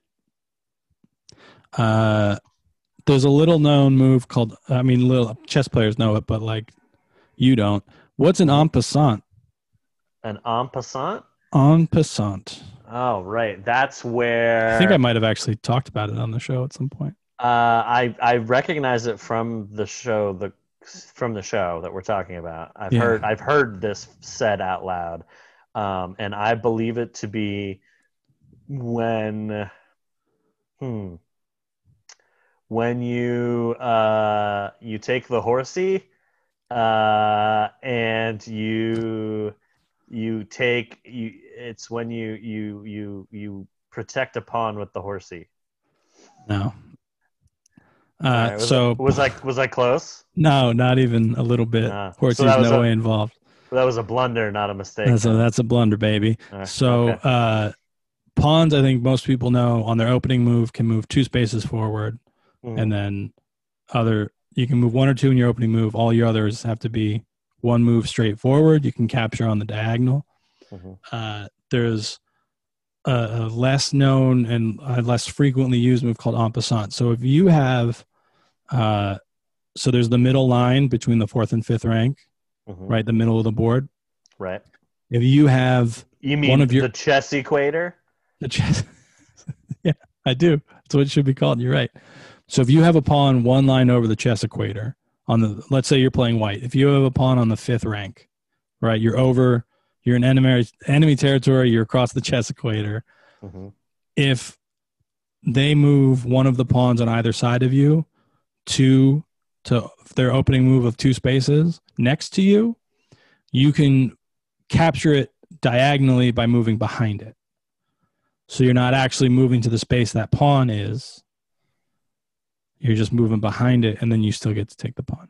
Speaker 1: There's a little known move called, I mean, little chess players know it, but like you don't. What's an en passant?
Speaker 2: An en passant?
Speaker 1: En passant.
Speaker 2: Oh, right. That's where
Speaker 1: I think I might have actually talked about it on the show at some point.
Speaker 2: I recognize it from the show that we're talking about. I've heard this said out loud, and I believe it to be when you take the horsey and it's when you protect a pawn with the horsey.
Speaker 1: No.
Speaker 2: Was I close?
Speaker 1: No, not even a little bit. Horsey's no way involved.
Speaker 2: That was a blunder, not a mistake.
Speaker 1: That's a blunder, baby. Pawns, I think most people know, on their opening move can move 2 spaces forward. And then you can move 1 or 2 in your opening move. All your others have to be 1 move straight forward. You can capture on the diagonal. There's a less known and less frequently used move called en passant. So if you have, so there's the middle line between the 4th and 5th rank, right? The middle of the board.
Speaker 2: Right.
Speaker 1: If you have,
Speaker 2: you mean the chess equator?
Speaker 1: The chess. Yeah, I do. That's what it should be called. You're right. So if you have a pawn 1 line over the chess equator let's say you're playing white. If you have a pawn on the 5th rank, right? You're in enemy territory. You're across the chess equator. If they move one of the pawns on either side of you to their opening move of 2 spaces next to you, you can capture it diagonally by moving behind it. So you're not actually moving to the space that pawn is. You're just moving behind it, and then you still get to take the pawn.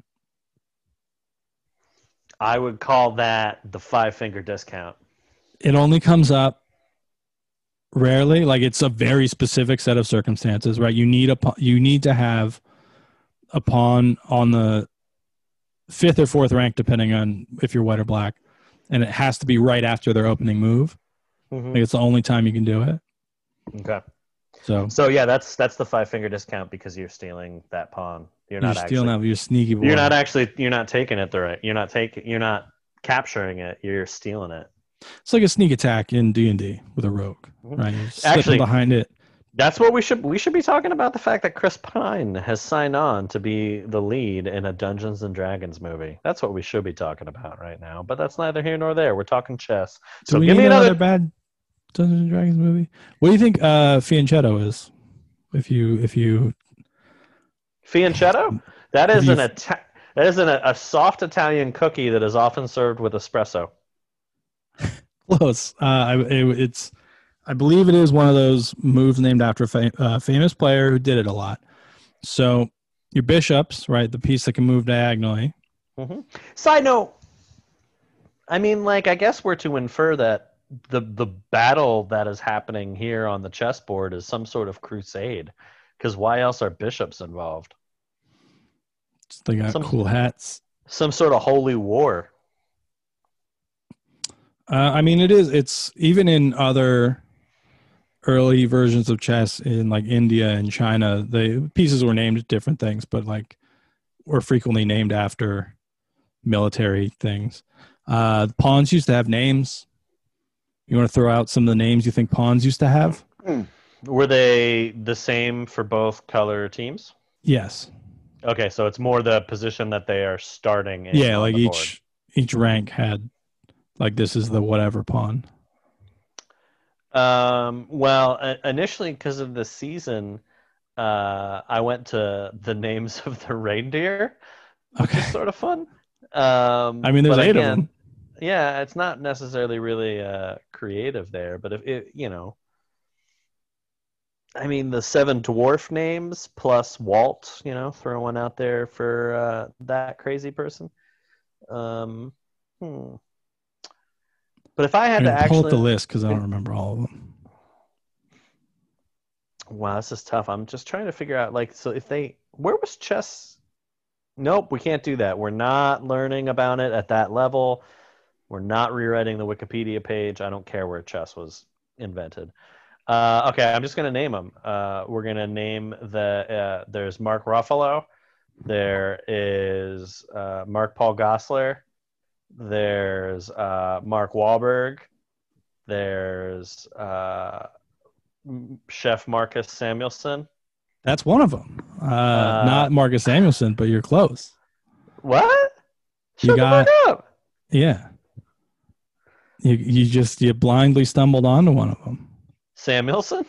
Speaker 2: I would call that the 5-finger discount.
Speaker 1: It only comes up rarely. Like, it's a very specific set of circumstances, right? You need to have a pawn on the 5th or 4th rank, depending on if you're white or black, and it has to be right after their opening move. Like, it's the only time you can do it.
Speaker 2: Okay. So yeah, that's the 5-finger discount because you're stealing that pawn. You're not stealing that.
Speaker 1: You're sneaky boy.
Speaker 2: You're not taking it the right. You're not capturing it. You're stealing it.
Speaker 1: It's like a sneak attack in D&D with a rogue, right? You're slipping behind it.
Speaker 2: That's what we should be talking about, the fact that Chris Pine has signed on to be the lead in a Dungeons and Dragons movie. That's what we should be talking about right now. But that's neither here nor there. We're talking chess.
Speaker 1: So give me another bad Dungeons and Dragons movie. What do you think Fianchetto is? If you
Speaker 2: Fianchetto? That is a soft Italian cookie that is often served with espresso.
Speaker 1: Close. I believe it is one of those moves named after a famous player who did it a lot. So your bishops, right, the piece that can move diagonally.
Speaker 2: Side note, I mean, like, I guess we're to infer that the battle that is happening here on the chessboard is some sort of crusade, because why else are bishops involved?
Speaker 1: They got cool hats.
Speaker 2: Some sort of holy war.
Speaker 1: I mean, it's even in other early versions of chess in like India and China, the pieces were named different things, but like were frequently named after military things. The pawns used to have names. You want to throw out some of the names you think pawns used to have?
Speaker 2: Were they the same for both color teams?
Speaker 1: Yes.
Speaker 2: Okay, so it's more the position that they are starting in.
Speaker 1: Yeah,
Speaker 2: on
Speaker 1: like
Speaker 2: the board.
Speaker 1: each rank had, like, this is the whatever pawn.
Speaker 2: Well, initially because of the season, I went to the names of the reindeer, which is sort of fun.
Speaker 1: I mean, there's 8 of them.
Speaker 2: Yeah, it's not necessarily really creative there, but if it, I mean, the 7 dwarf names plus Walt, throw one out there for that crazy person. But if I had to actually
Speaker 1: pull up the list because I don't remember all of them.
Speaker 2: Wow, this is tough. I'm just trying to figure out, so where was chess? Nope, we can't do that. We're not learning about it at that level. We're not rewriting the Wikipedia page. I don't care where chess was invented. Okay, I'm just going to name them. We're going to name there's Mark Ruffalo. There is Mark Paul Gosselaar. There's Mark Wahlberg. There's Chef Marcus Samuelsson.
Speaker 1: That's one of them. Not Marcus Samuelsson, but you're close.
Speaker 2: What?
Speaker 1: Shut the fuck up. Yeah. You blindly stumbled onto one of them.
Speaker 2: Samuelsson?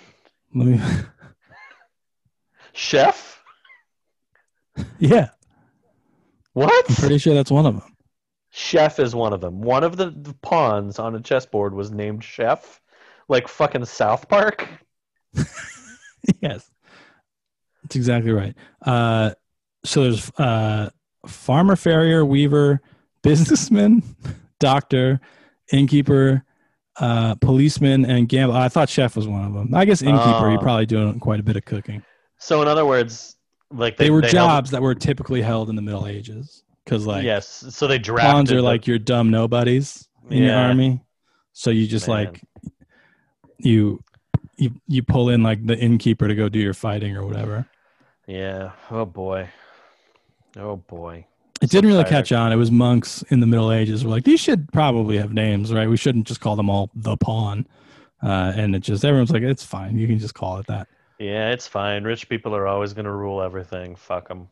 Speaker 2: Chef?
Speaker 1: Yeah.
Speaker 2: What?
Speaker 1: I'm pretty sure that's one of them.
Speaker 2: Chef is one of them. One of the pawns on a chessboard was named Chef, like fucking South Park.
Speaker 1: Yes, that's exactly right. So there's farmer, farrier, weaver, businessman, doctor, innkeeper, policeman, and gambler. I thought chef was one of them. I guess innkeeper, you're probably doing quite a bit of cooking.
Speaker 2: So in other words,
Speaker 1: they were jobs that were typically held in the Middle Ages. Because
Speaker 2: yes, so they drafted
Speaker 1: pawns are like your dumb nobodies in your army. So you just you pull in like the innkeeper to go do your fighting or whatever.
Speaker 2: Yeah. Oh boy.
Speaker 1: It didn't really catch on. It was monks in the Middle Ages were like, these should probably have names, right? We shouldn't just call them all the pawn. And everyone's like, it's fine. You can just call it that.
Speaker 2: Yeah, it's fine. Rich people are always going to rule everything. Fuck them.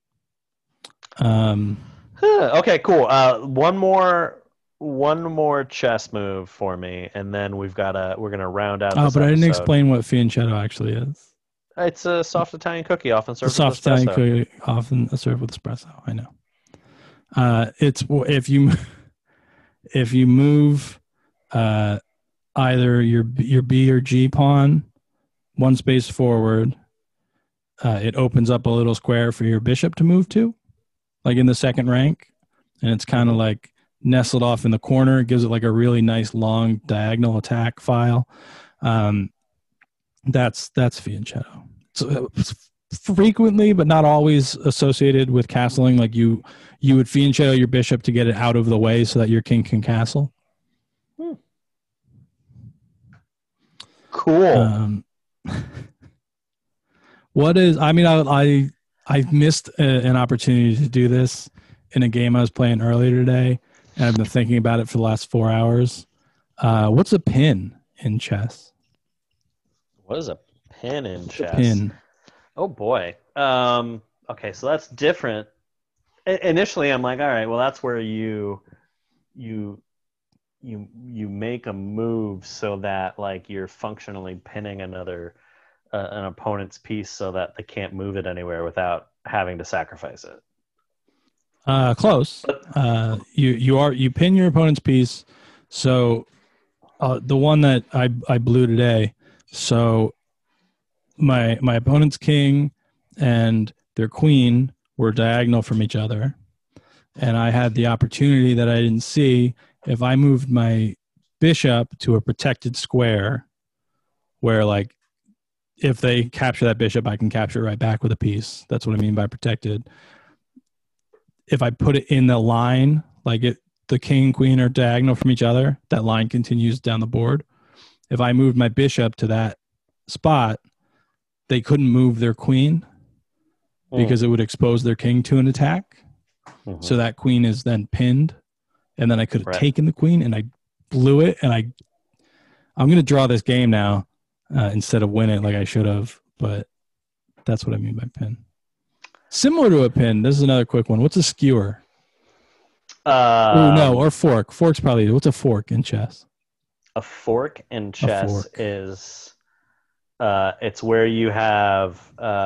Speaker 2: Okay, cool. One more chess move for me, and then we're gonna round out.
Speaker 1: But I didn't explain what fianchetto actually is.
Speaker 2: It's a soft Italian cookie, often served.
Speaker 1: Soft Italian cookie, often served with espresso. I know. It's if you move either your B or G pawn one space forward, it opens up a little square for your bishop to move to, like in the second rank, and it's kind of like nestled off in the corner. It gives it like a really nice long diagonal attack file. That's fianchetto. It's frequently, but not always, associated with castling. Like you would fianchetto your bishop to get it out of the way so that your king can castle.
Speaker 2: Cool.
Speaker 1: What is? I mean, I missed an opportunity to do this in a game I was playing earlier today, and I've been thinking about it for the last 4 hours. What's a pin in chess?
Speaker 2: What is a pin in chess?
Speaker 1: A pin.
Speaker 2: Oh boy. Okay, so that's different. Initially, I'm like, all right, well, that's where you make a move so that like you're functionally pinning an opponent's piece so that they can't move it anywhere without having to sacrifice it.
Speaker 1: Close. You pin your opponent's piece. So the one that I blew today. So my opponent's king and their queen were diagonal from each other, and I had the opportunity that I didn't see. If I moved my bishop to a protected square, where like if they capture that bishop, I can capture it right back with a piece. That's what I mean by protected. If I put it in the line, like the king and queen are diagonal from each other, that line continues down the board. If I moved my bishop to that spot, they couldn't move their queen because it would expose their king to an attack. Mm-hmm. So that queen is then pinned, and then I could have taken the queen, and I blew it, and I I'm going to draw this game now instead of win it like I should have. But that's what I mean by pin. Similar to a pin, this is another quick one. What's a skewer? Or fork. Fork's probably, what's a fork in chess?
Speaker 2: A fork in chess is it's where you have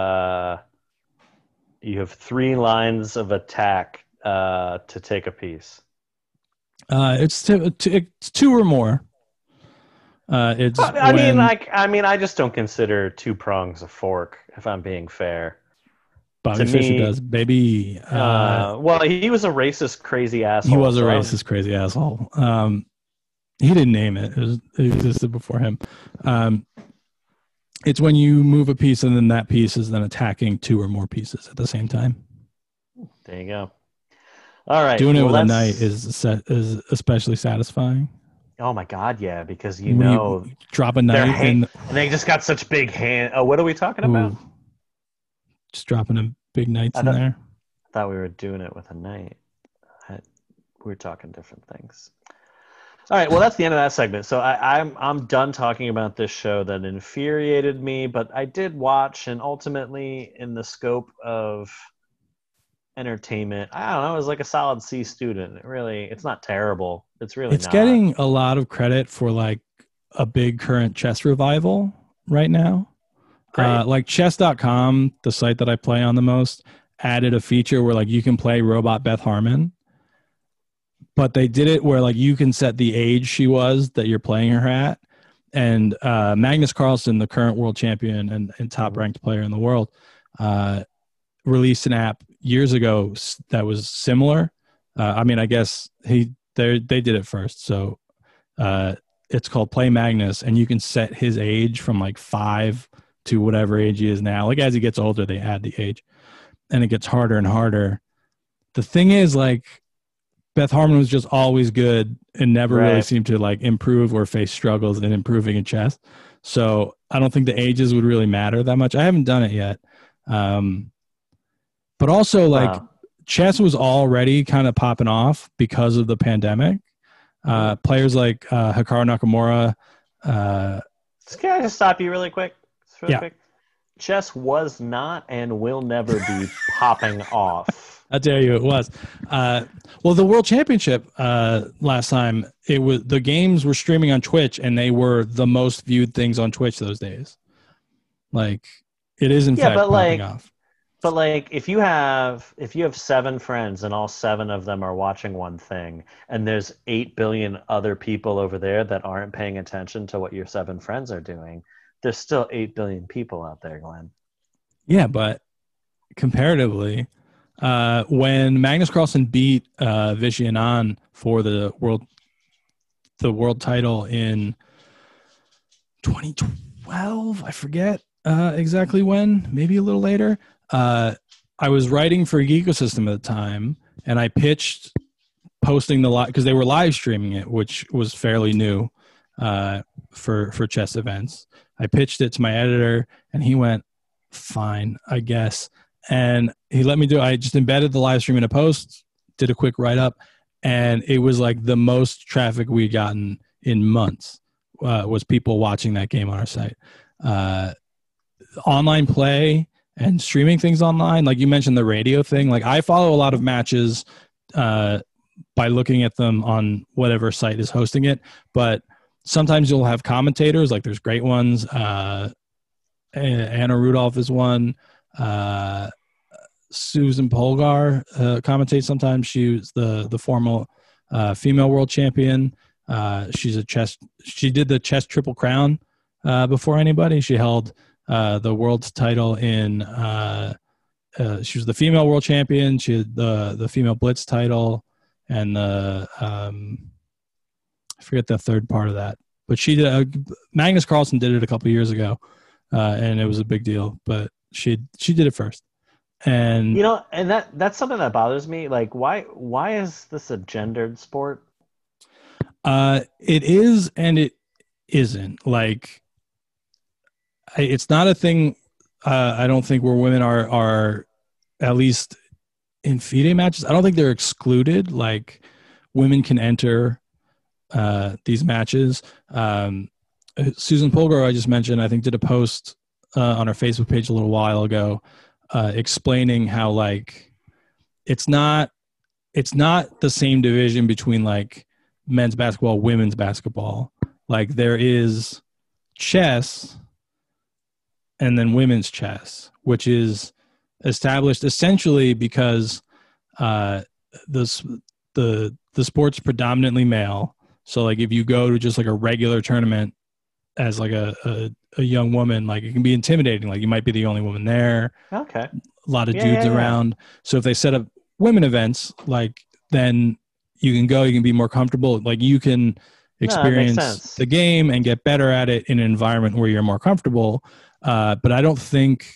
Speaker 2: 3 lines of attack to take a piece.
Speaker 1: It's 2 or more.
Speaker 2: I just don't consider 2 prongs a fork, if I'm being fair.
Speaker 1: Bobby Fischer does, baby.
Speaker 2: Well, he was a racist, crazy asshole.
Speaker 1: He was a racist, crazy asshole. He didn't name it. It existed before him. It's when you move a piece and then that piece is then attacking 2 or more pieces at the same time.
Speaker 2: There you go. All right.
Speaker 1: Doing it with a knight is especially satisfying.
Speaker 2: Oh my God, yeah, because you
Speaker 1: drop a knight
Speaker 2: and they just got such big hands. Oh, what are we talking about?
Speaker 1: Just dropping a big knights in there.
Speaker 2: I thought we were doing it with a knight. We were talking different things. All right, well, that's the end of that segment. So I'm done talking about this show that infuriated me, but I did watch, and ultimately, in the scope of entertainment, I don't know, it was like a solid C student. It's not terrible. It's
Speaker 1: getting a lot of credit for like a big current chess revival right now. Like chess.com, the site that I play on the most, added a feature where like you can play robot Beth Harmon, but they did it where like you can set the age she was that you're playing her at. And Magnus Carlsen, the current world champion and top ranked player in the world, released an app years ago that was similar. I guess they did it first. So it's called Play Magnus, and you can set his age from like 5 to whatever age he is now. Like as he gets older, they add the age, and it gets harder and harder. The thing is, like, Beth Harmon was just always good and never really seemed to like improve or face struggles in improving in chess. So I don't think the ages would really matter that much. I haven't done it yet. But also like chess was already kind of popping off because of the pandemic. Players like Hikaru Nakamura.
Speaker 2: Can I just stop you really quick? Quick. Chess was not and will never be popping off.
Speaker 1: I dare you, it was. Well, the World Championship last time, the games were streaming on Twitch, and they were the most viewed things on Twitch those days. Like, it is in fact popping off.
Speaker 2: But like, if you have 7 friends and all 7 of them are watching one thing, and there's 8 billion other people over there that aren't paying attention to what your 7 friends are doing, there's still 8 billion people out there, Glenn.
Speaker 1: Yeah, but comparatively, when Magnus Carlsen beat Vishy Anand for the world title in 2012, I forget exactly when, maybe a little later. I was writing for Geek Ecosystem at the time, and I pitched posting the live because they were live streaming it, which was fairly new for chess events. I pitched it to my editor, and he went, "Fine, I guess." And he let me do it. I just embedded the live stream in a post, did a quick write-up, and it was like the most traffic we'd gotten in months was people watching that game on our site. Online play and streaming things online, like you mentioned the radio thing. Like I follow a lot of matches by looking at them on whatever site is hosting it, but sometimes you'll have commentators, like there's great ones. Anna Rudolph is one. Susan Polgar commentates sometimes. She's the former female world champion. She did the chess triple crown before anybody. She held the world's title in she was the female world champion. She had the female blitz title and the I forget the third part of that, but she did. Magnus Carlsen did it a couple of years ago, and it was a big deal. But she did it first, and
Speaker 2: and that's something that bothers me. Like, why is this a gendered sport?
Speaker 1: It is, and it isn't. Like, it's not a thing. I don't think where women are at least in FIDE matches. I don't think they're excluded. Like, women can enter these matches.
Speaker 3: Susan Polgar, I just mentioned, I think did a post on our Facebook page a little while ago, explaining how like it's not the same division between like men's basketball, women's basketball. Like there is chess and then women's chess, which is established essentially because the sport's predominantly male. So like if you go to just like a regular tournament as like a young woman, like it can be intimidating. Like you might be the only woman there.
Speaker 2: Okay.
Speaker 3: A lot of dudes around. So if they set up women events, like then you can go, you can be more comfortable. Like you can experience the game and get better at it in an environment where you're more comfortable. But I don't think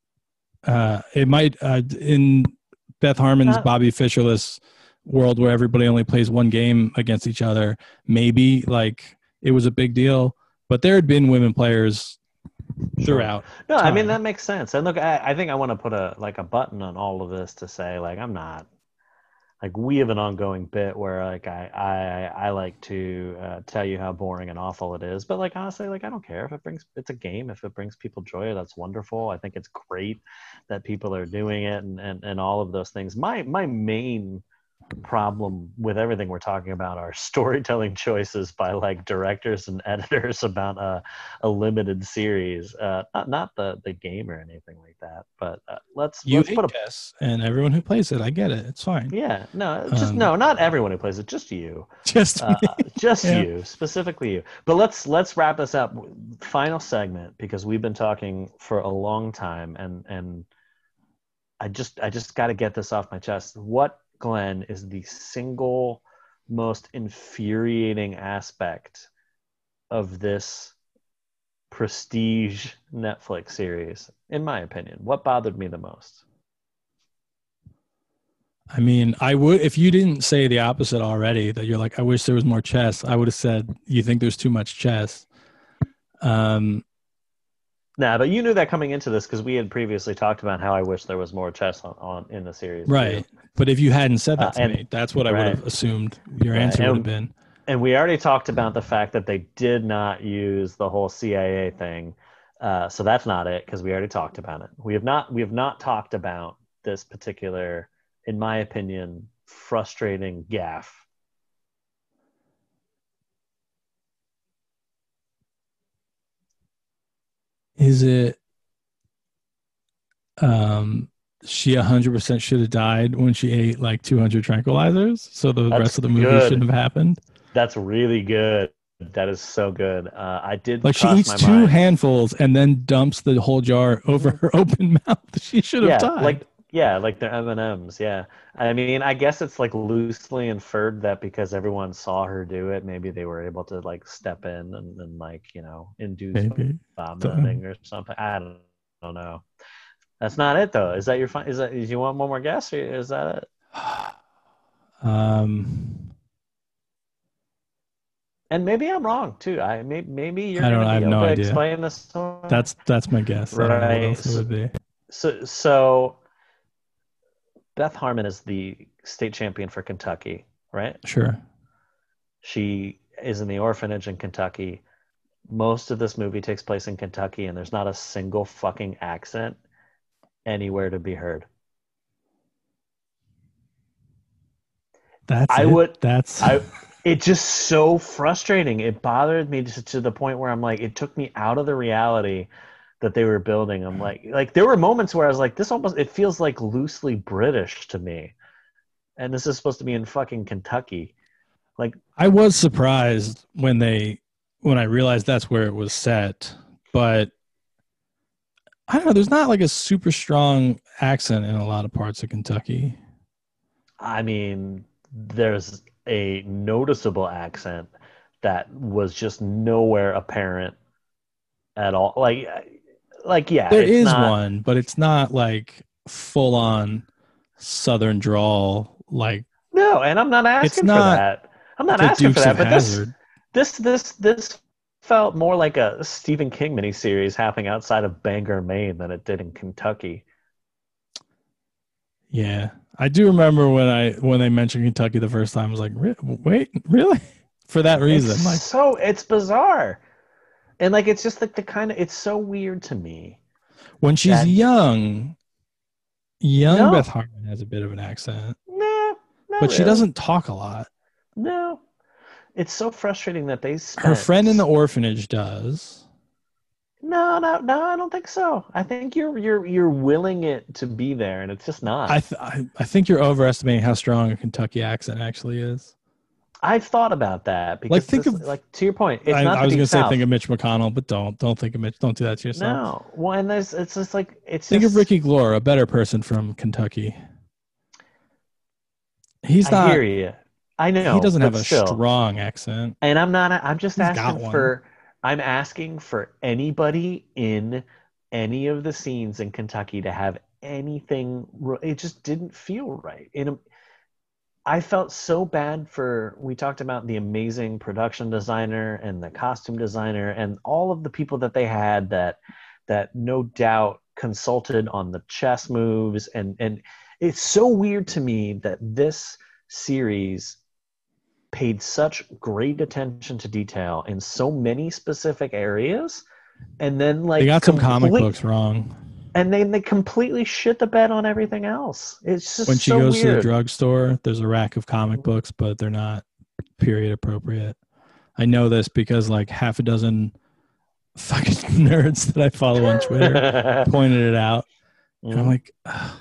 Speaker 3: it might in Beth Harmon's Bobby Fischerless world where everybody only plays one game against each other. Maybe like it was a big deal, but there had been women players throughout.
Speaker 2: No, I mean, that makes sense. And look, I think I want to put a button on all of this to say like, I'm not like, we have an ongoing bit where like I like to tell you how boring and awful it is, but like honestly, like I don't care if it's a game. If it brings people joy, that's wonderful. I think it's great that people are doing it and all of those things. My main problem with everything we're talking about are storytelling choices by like directors and editors about a limited series, not the game or anything like that, but let's put a
Speaker 3: chess and everyone who plays it. I get it, it's fine.
Speaker 2: Not everyone who plays it, just you, you, specifically you. But let's wrap this up. Final segment, because we've been talking for a long time and I just got to get this off my chest. What, Glenn, is the single most infuriating aspect of this prestige Netflix series, in my opinion? What bothered me the most?
Speaker 3: I mean, I would, if you didn't say the opposite already, that you're like, I wish there was more chess, I would have said, you think there's too much chess.
Speaker 2: But you knew that coming into this because we had previously talked about how I wish there was more chess on in the series.
Speaker 3: Right. Too. But if you hadn't said that to me, that's what I would have assumed your answer would have been.
Speaker 2: And we already talked about the fact that they did not use the whole CIA thing. So that's not it, because we already talked about it. We have not talked about this particular, in my opinion, frustrating gaffe.
Speaker 3: Is it she 100% should have died when she ate like 200 tranquilizers, so the rest of the movie shouldn't have happened?
Speaker 2: That's really good. That is so good. I did
Speaker 3: like she eats two handfuls and then dumps the whole jar over her open mouth. She should have died.
Speaker 2: Like they're M&Ms. Yeah. I mean, I guess it's like loosely inferred that because everyone vomiting or something, maybe they were able to like step in and like, you know, induce vomiting or something. I don't know. That's not it though. Is that your fun? Do you want one more guess, or is that it? And maybe I'm wrong too. Maybe you're.
Speaker 3: I don't know. I have no idea.
Speaker 2: Explain this one.
Speaker 3: That's my guess.
Speaker 2: Right.
Speaker 3: I don't know what else it would be.
Speaker 2: So Beth Harmon is the state champion for Kentucky, right?
Speaker 3: Sure.
Speaker 2: She is in the orphanage in Kentucky. Most of this movie takes place in Kentucky, and there's not a single fucking accent anywhere to be heard. It's just so frustrating. It bothered me to the point where I'm like, it took me out of the reality that they were building. I'm like there were moments where I was like, it feels like loosely British to me, and this is supposed to be in fucking Kentucky. Like,
Speaker 3: I was surprised when I realized that's where it was set, but I don't know. There's not like a super strong accent in a lot of parts of Kentucky.
Speaker 2: I mean, there's a noticeable accent that was just nowhere apparent at all. Like yeah,
Speaker 3: there is one, but it's not like full on Southern drawl. Like,
Speaker 2: no, and I'm not asking for that. I'm not asking for that. But this felt more like a Stephen King miniseries happening outside of Bangor, Maine, than it did in Kentucky.
Speaker 3: Yeah, I do remember when they mentioned Kentucky the first time. I was like, wait, really? For that reason,
Speaker 2: It's bizarre. And like it's just like the kind of it's so weird to me.
Speaker 3: When she's young Beth Harmon has a bit of an accent.
Speaker 2: No,
Speaker 3: but really. She doesn't talk a lot.
Speaker 2: No. It's so frustrating that they spent...
Speaker 3: Her friend in the orphanage does.
Speaker 2: No, I don't think so. I think you're willing it to be there, and it's just not.
Speaker 3: I think you're overestimating how strong a Kentucky accent actually is.
Speaker 2: I've thought about that because, to your point, it's not.
Speaker 3: I was going to say think of Mitch McConnell, but don't think of Mitch. Don't do that to yourself.
Speaker 2: No, well, and it's just like
Speaker 3: think of Ricky Glore, a better person from Kentucky. He's not.
Speaker 2: I hear you. I know
Speaker 3: he doesn't have a strong accent,
Speaker 2: and I'm not. I'm just asking for. I'm asking for anybody in any of the scenes in Kentucky to have anything. It just didn't feel right. I felt so bad for. We talked about the amazing production designer and the costume designer and all of the people that they had that no doubt consulted on the chess moves and it's so weird to me that this series paid such great attention to detail in so many specific areas, and then like
Speaker 3: they got some comic books wrong,
Speaker 2: and then they completely shit the bed on everything else. It's just
Speaker 3: when she
Speaker 2: so
Speaker 3: goes
Speaker 2: weird.
Speaker 3: To the drugstore, there's a rack of comic books, but they're not period appropriate. I know this because like half a dozen fucking nerds that I follow on Twitter pointed it out, and I'm like,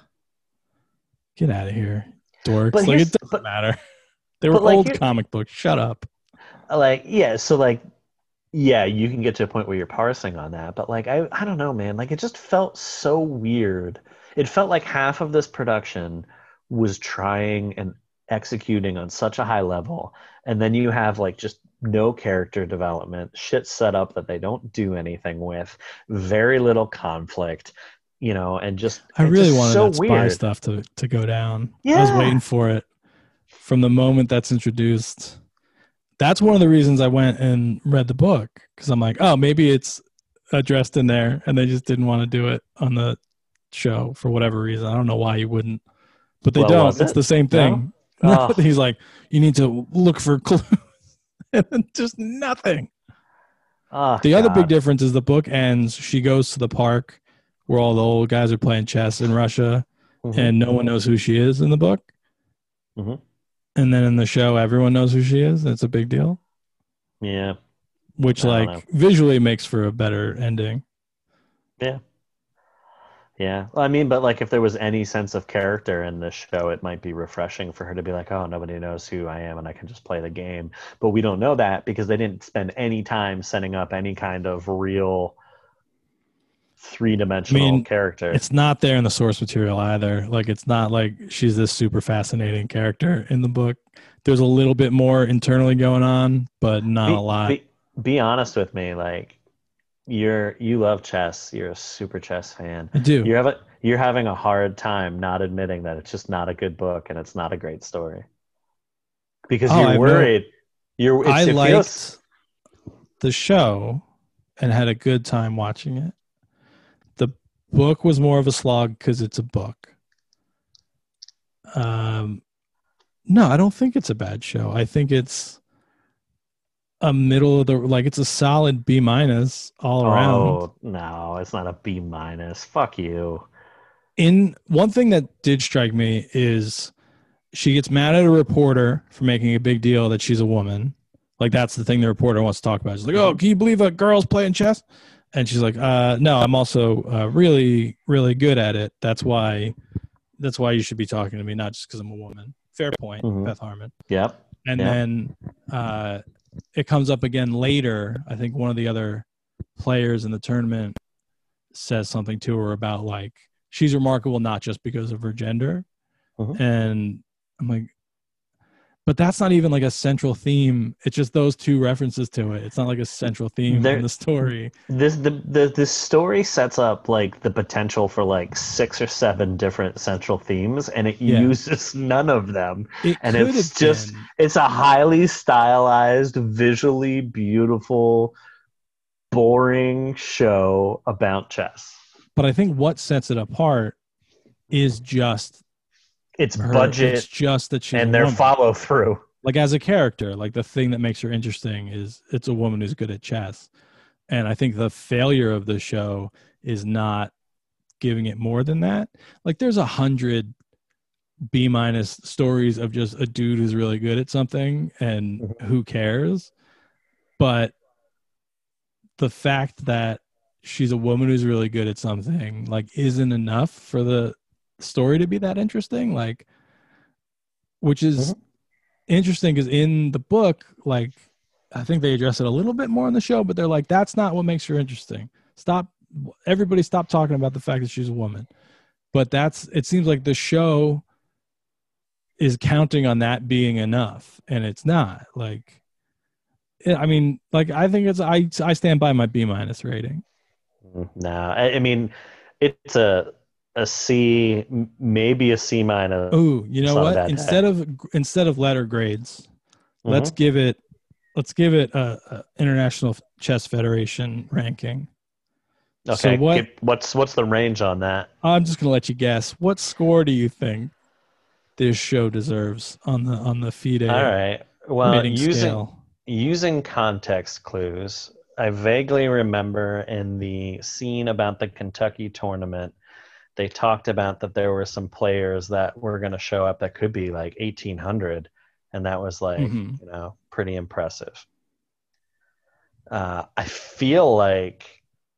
Speaker 3: get out of here, dorks! But like it doesn't matter. They were old comic books. Shut up.
Speaker 2: Like, yeah, so like, yeah, you can get to a point where you're parsing on that, but like, I don't know, man. Like, it just felt so weird. It felt like half of this production was trying and executing on such a high level, and then you have like just no character development, shit set up that they don't do anything with, very little conflict, you know, and just
Speaker 3: I really wanted that spy stuff to go down.
Speaker 2: Yeah.
Speaker 3: I was waiting for it. From the moment that's introduced, that's one of the reasons I went and read the book, because I'm like, oh, maybe it's addressed in there, and they just didn't want to do it on the show for whatever reason. I don't know why you wouldn't, but they don't. It's the same thing. No? He's like, you need to look for clues, and just nothing. The other big difference is the book ends. She goes to the park where all the old guys are playing chess in Russia, and no one knows who she is in the book.
Speaker 2: Mm-hmm.
Speaker 3: And then in the show, everyone knows who she is. It's a big deal.
Speaker 2: Yeah.
Speaker 3: Which, like, visually makes for a better ending.
Speaker 2: Yeah. Yeah. Well, I mean, but, like, if there was any sense of character in this show, it might be refreshing for her to be like, oh, nobody knows who I am and I can just play the game. But we don't know that because they didn't spend any time setting up any kind of real three-dimensional character.
Speaker 3: It's not there in the source material either. Like, it's not like she's this super fascinating character in the book. There's a little bit more internally going on, but not a lot.
Speaker 2: Be honest with me. Like, you love chess. You're a super chess fan.
Speaker 3: I do.
Speaker 2: You're having a hard time not admitting that it's just not a good book and it's not a great story because you're worried.
Speaker 3: I liked the show and had a good time watching it. Book was more of a slog because it's a book. No, I don't think it's a bad show. I think it's a middle of the, like, it's a solid B- all around.
Speaker 2: Oh no, it's not a B-. Fuck you.
Speaker 3: In one thing that did strike me is she gets mad at a reporter for making a big deal that she's a woman. Like, that's the thing the reporter wants to talk about. She's like, oh, can you believe a girl's playing chess? And she's like, no, I'm also really, really good at it. That's why you should be talking to me, not just because I'm a woman. Fair point, Beth Harmon.
Speaker 2: Yep.
Speaker 3: And then it comes up again later. I think one of the other players in the tournament says something to her about, like, she's remarkable not just because of her gender. And I'm like, but that's not even like a central theme. It's just those two references to it. It's not like a central theme in the story.
Speaker 2: This story sets up like the potential for like 6 or 7 different central themes, and it uses none of them. It's a highly stylized, visually beautiful, boring show about chess.
Speaker 3: But I think what sets it apart is just
Speaker 2: its budget.
Speaker 3: It's just that she's
Speaker 2: and their follow through.
Speaker 3: Like, as a character, like, the thing that makes her interesting is it's a woman who's good at chess. And I think the failure of the show is not giving it more than that. Like there's 100 B- stories of just a dude who's really good at something and who cares. But the fact that she's a woman who's really good at something like isn't enough for the story to be that interesting. Like, which is interesting because in the book, like, I think they address it a little bit more on the show, but they're like, that's not what makes her interesting. Everybody stop talking about the fact that she's a woman. But it seems like the show is counting on that being enough, and it's not. Like, I mean, like, I think I stand by my B- rating.
Speaker 2: No, I mean, it's a C, maybe a C-.
Speaker 3: Oh, you know what? Instead of letter grades, let's give it a International Chess Federation ranking.
Speaker 2: Okay, so what's the range on that?
Speaker 3: I'm just gonna let you guess. What score do you think this show deserves on the FIDE?
Speaker 2: All right. Well,
Speaker 3: rating scale?
Speaker 2: Using context clues, I vaguely remember in the scene about the Kentucky tournament, they talked about that there were some players that were going to show up that could be like 1,800, and that was like pretty impressive. I feel like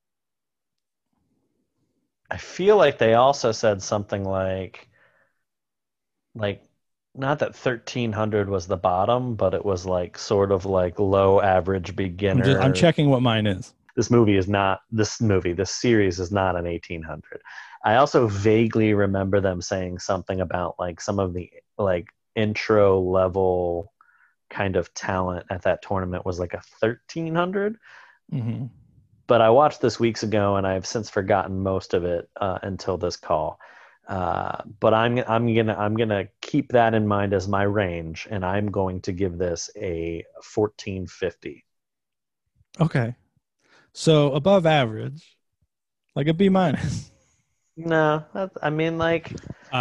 Speaker 2: they also said something like not that 1,300 was the bottom, but it was like sort of like low average beginner.
Speaker 3: I'm checking what mine is.
Speaker 2: This series is not an 1,800. I also vaguely remember them saying something about like some of the like intro level kind of talent at that tournament was like a 1,300. But I watched this weeks ago and I've since forgotten most of it until this call. But I'm gonna keep that in mind as my range, and I'm going to give this a 1,450.
Speaker 3: Okay, so above average, like a B-.
Speaker 2: No, I mean like.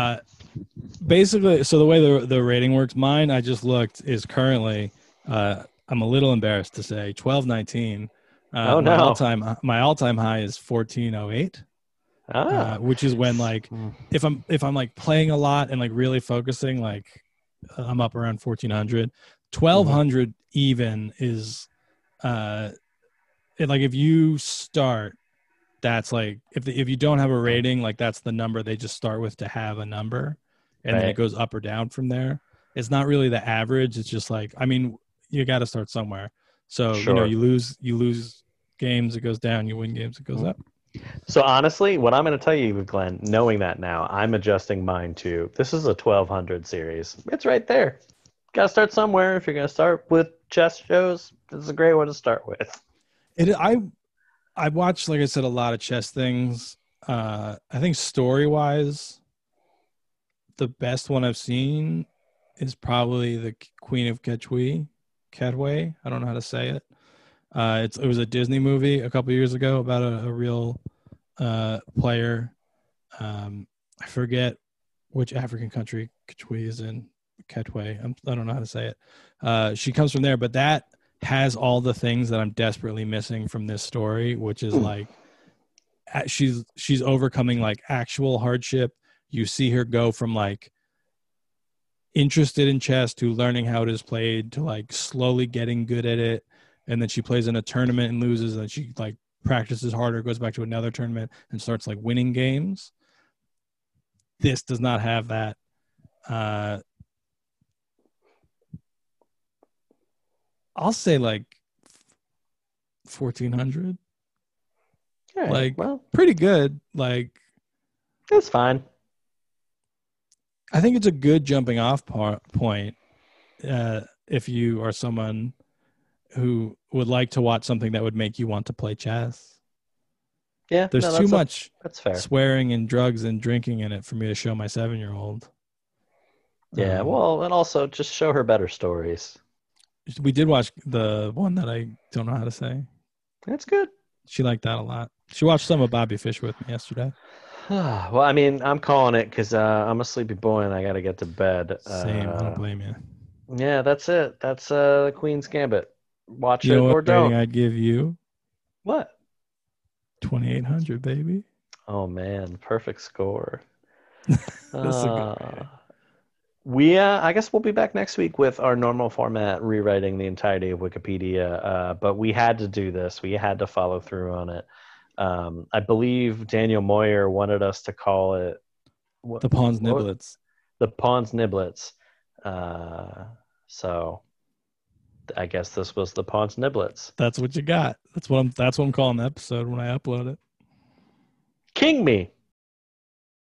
Speaker 3: Basically, so the way the rating works, mine I just looked is currently. I'm a little embarrassed to say 1219.
Speaker 2: Oh no!
Speaker 3: My all-time high is 1408. Which is when like if I'm like playing a lot and like really focusing, like I'm up around 1,400. 1,200 even is like if you start, that's like if you don't have a rating, like that's the number they just start with to have a number, and then it goes up or down from there. It's not really the average. It's just like, I mean, you got to start somewhere. So you lose games, it goes down. You win games, it goes up.
Speaker 2: So honestly, what I'm going to tell you, Glenn, knowing that now, I'm adjusting mine to this is a 1,200 series. It's right there. Got to start somewhere. If you're going to start with chess shows, this is a great one to start with.
Speaker 3: I watched, like I said, a lot of chess things. I think story-wise, the best one I've seen is probably the Queen of Katwe. I don't know how to say it. It was a Disney movie a couple years ago about a real player. I forget which African country Katwe is in. Katwe. I don't know how to say it. She comes from there, but that has all the things that I'm desperately missing from this story, which is like she's overcoming like actual hardship. You see her go from like interested in chess to learning how it is played to like slowly getting good at it, and then she plays in a tournament and loses, and she like practices harder, goes back to another tournament and starts like winning games. This does not have that. I'll say like 1,400.
Speaker 2: Right,
Speaker 3: like, well, pretty good. Like,
Speaker 2: that's fine.
Speaker 3: I think it's a good jumping off point if you are someone who would like to watch something that would make you want to play chess.
Speaker 2: Yeah,
Speaker 3: there's too much swearing and drugs and drinking in it for me to show my 7-year-old.
Speaker 2: Yeah, well, and also just show her better stories.
Speaker 3: We did watch the one that I don't know how to say.
Speaker 2: That's good.
Speaker 3: She liked that a lot. She watched some of Bobby Fish with me yesterday.
Speaker 2: Well, I mean, I'm calling it because I'm a sleepy boy and I got to get to bed.
Speaker 3: Same. I don't blame you.
Speaker 2: Yeah, that's it. That's the Queen's Gambit. Watch it or don't.
Speaker 3: I'd give you?
Speaker 2: What?
Speaker 3: 2,800, baby.
Speaker 2: Oh man, perfect score.
Speaker 3: That's a good
Speaker 2: I guess we'll be back next week with our normal format, rewriting the entirety of Wikipedia. But we had to do this. We had to follow through on it. I believe Daniel Moyer wanted us to call it
Speaker 3: the Pons Niblets.
Speaker 2: The Pons Niblets. So I guess this was the Pons Niblets.
Speaker 3: That's what you got. That's what I'm calling the episode when I upload it.
Speaker 2: King me.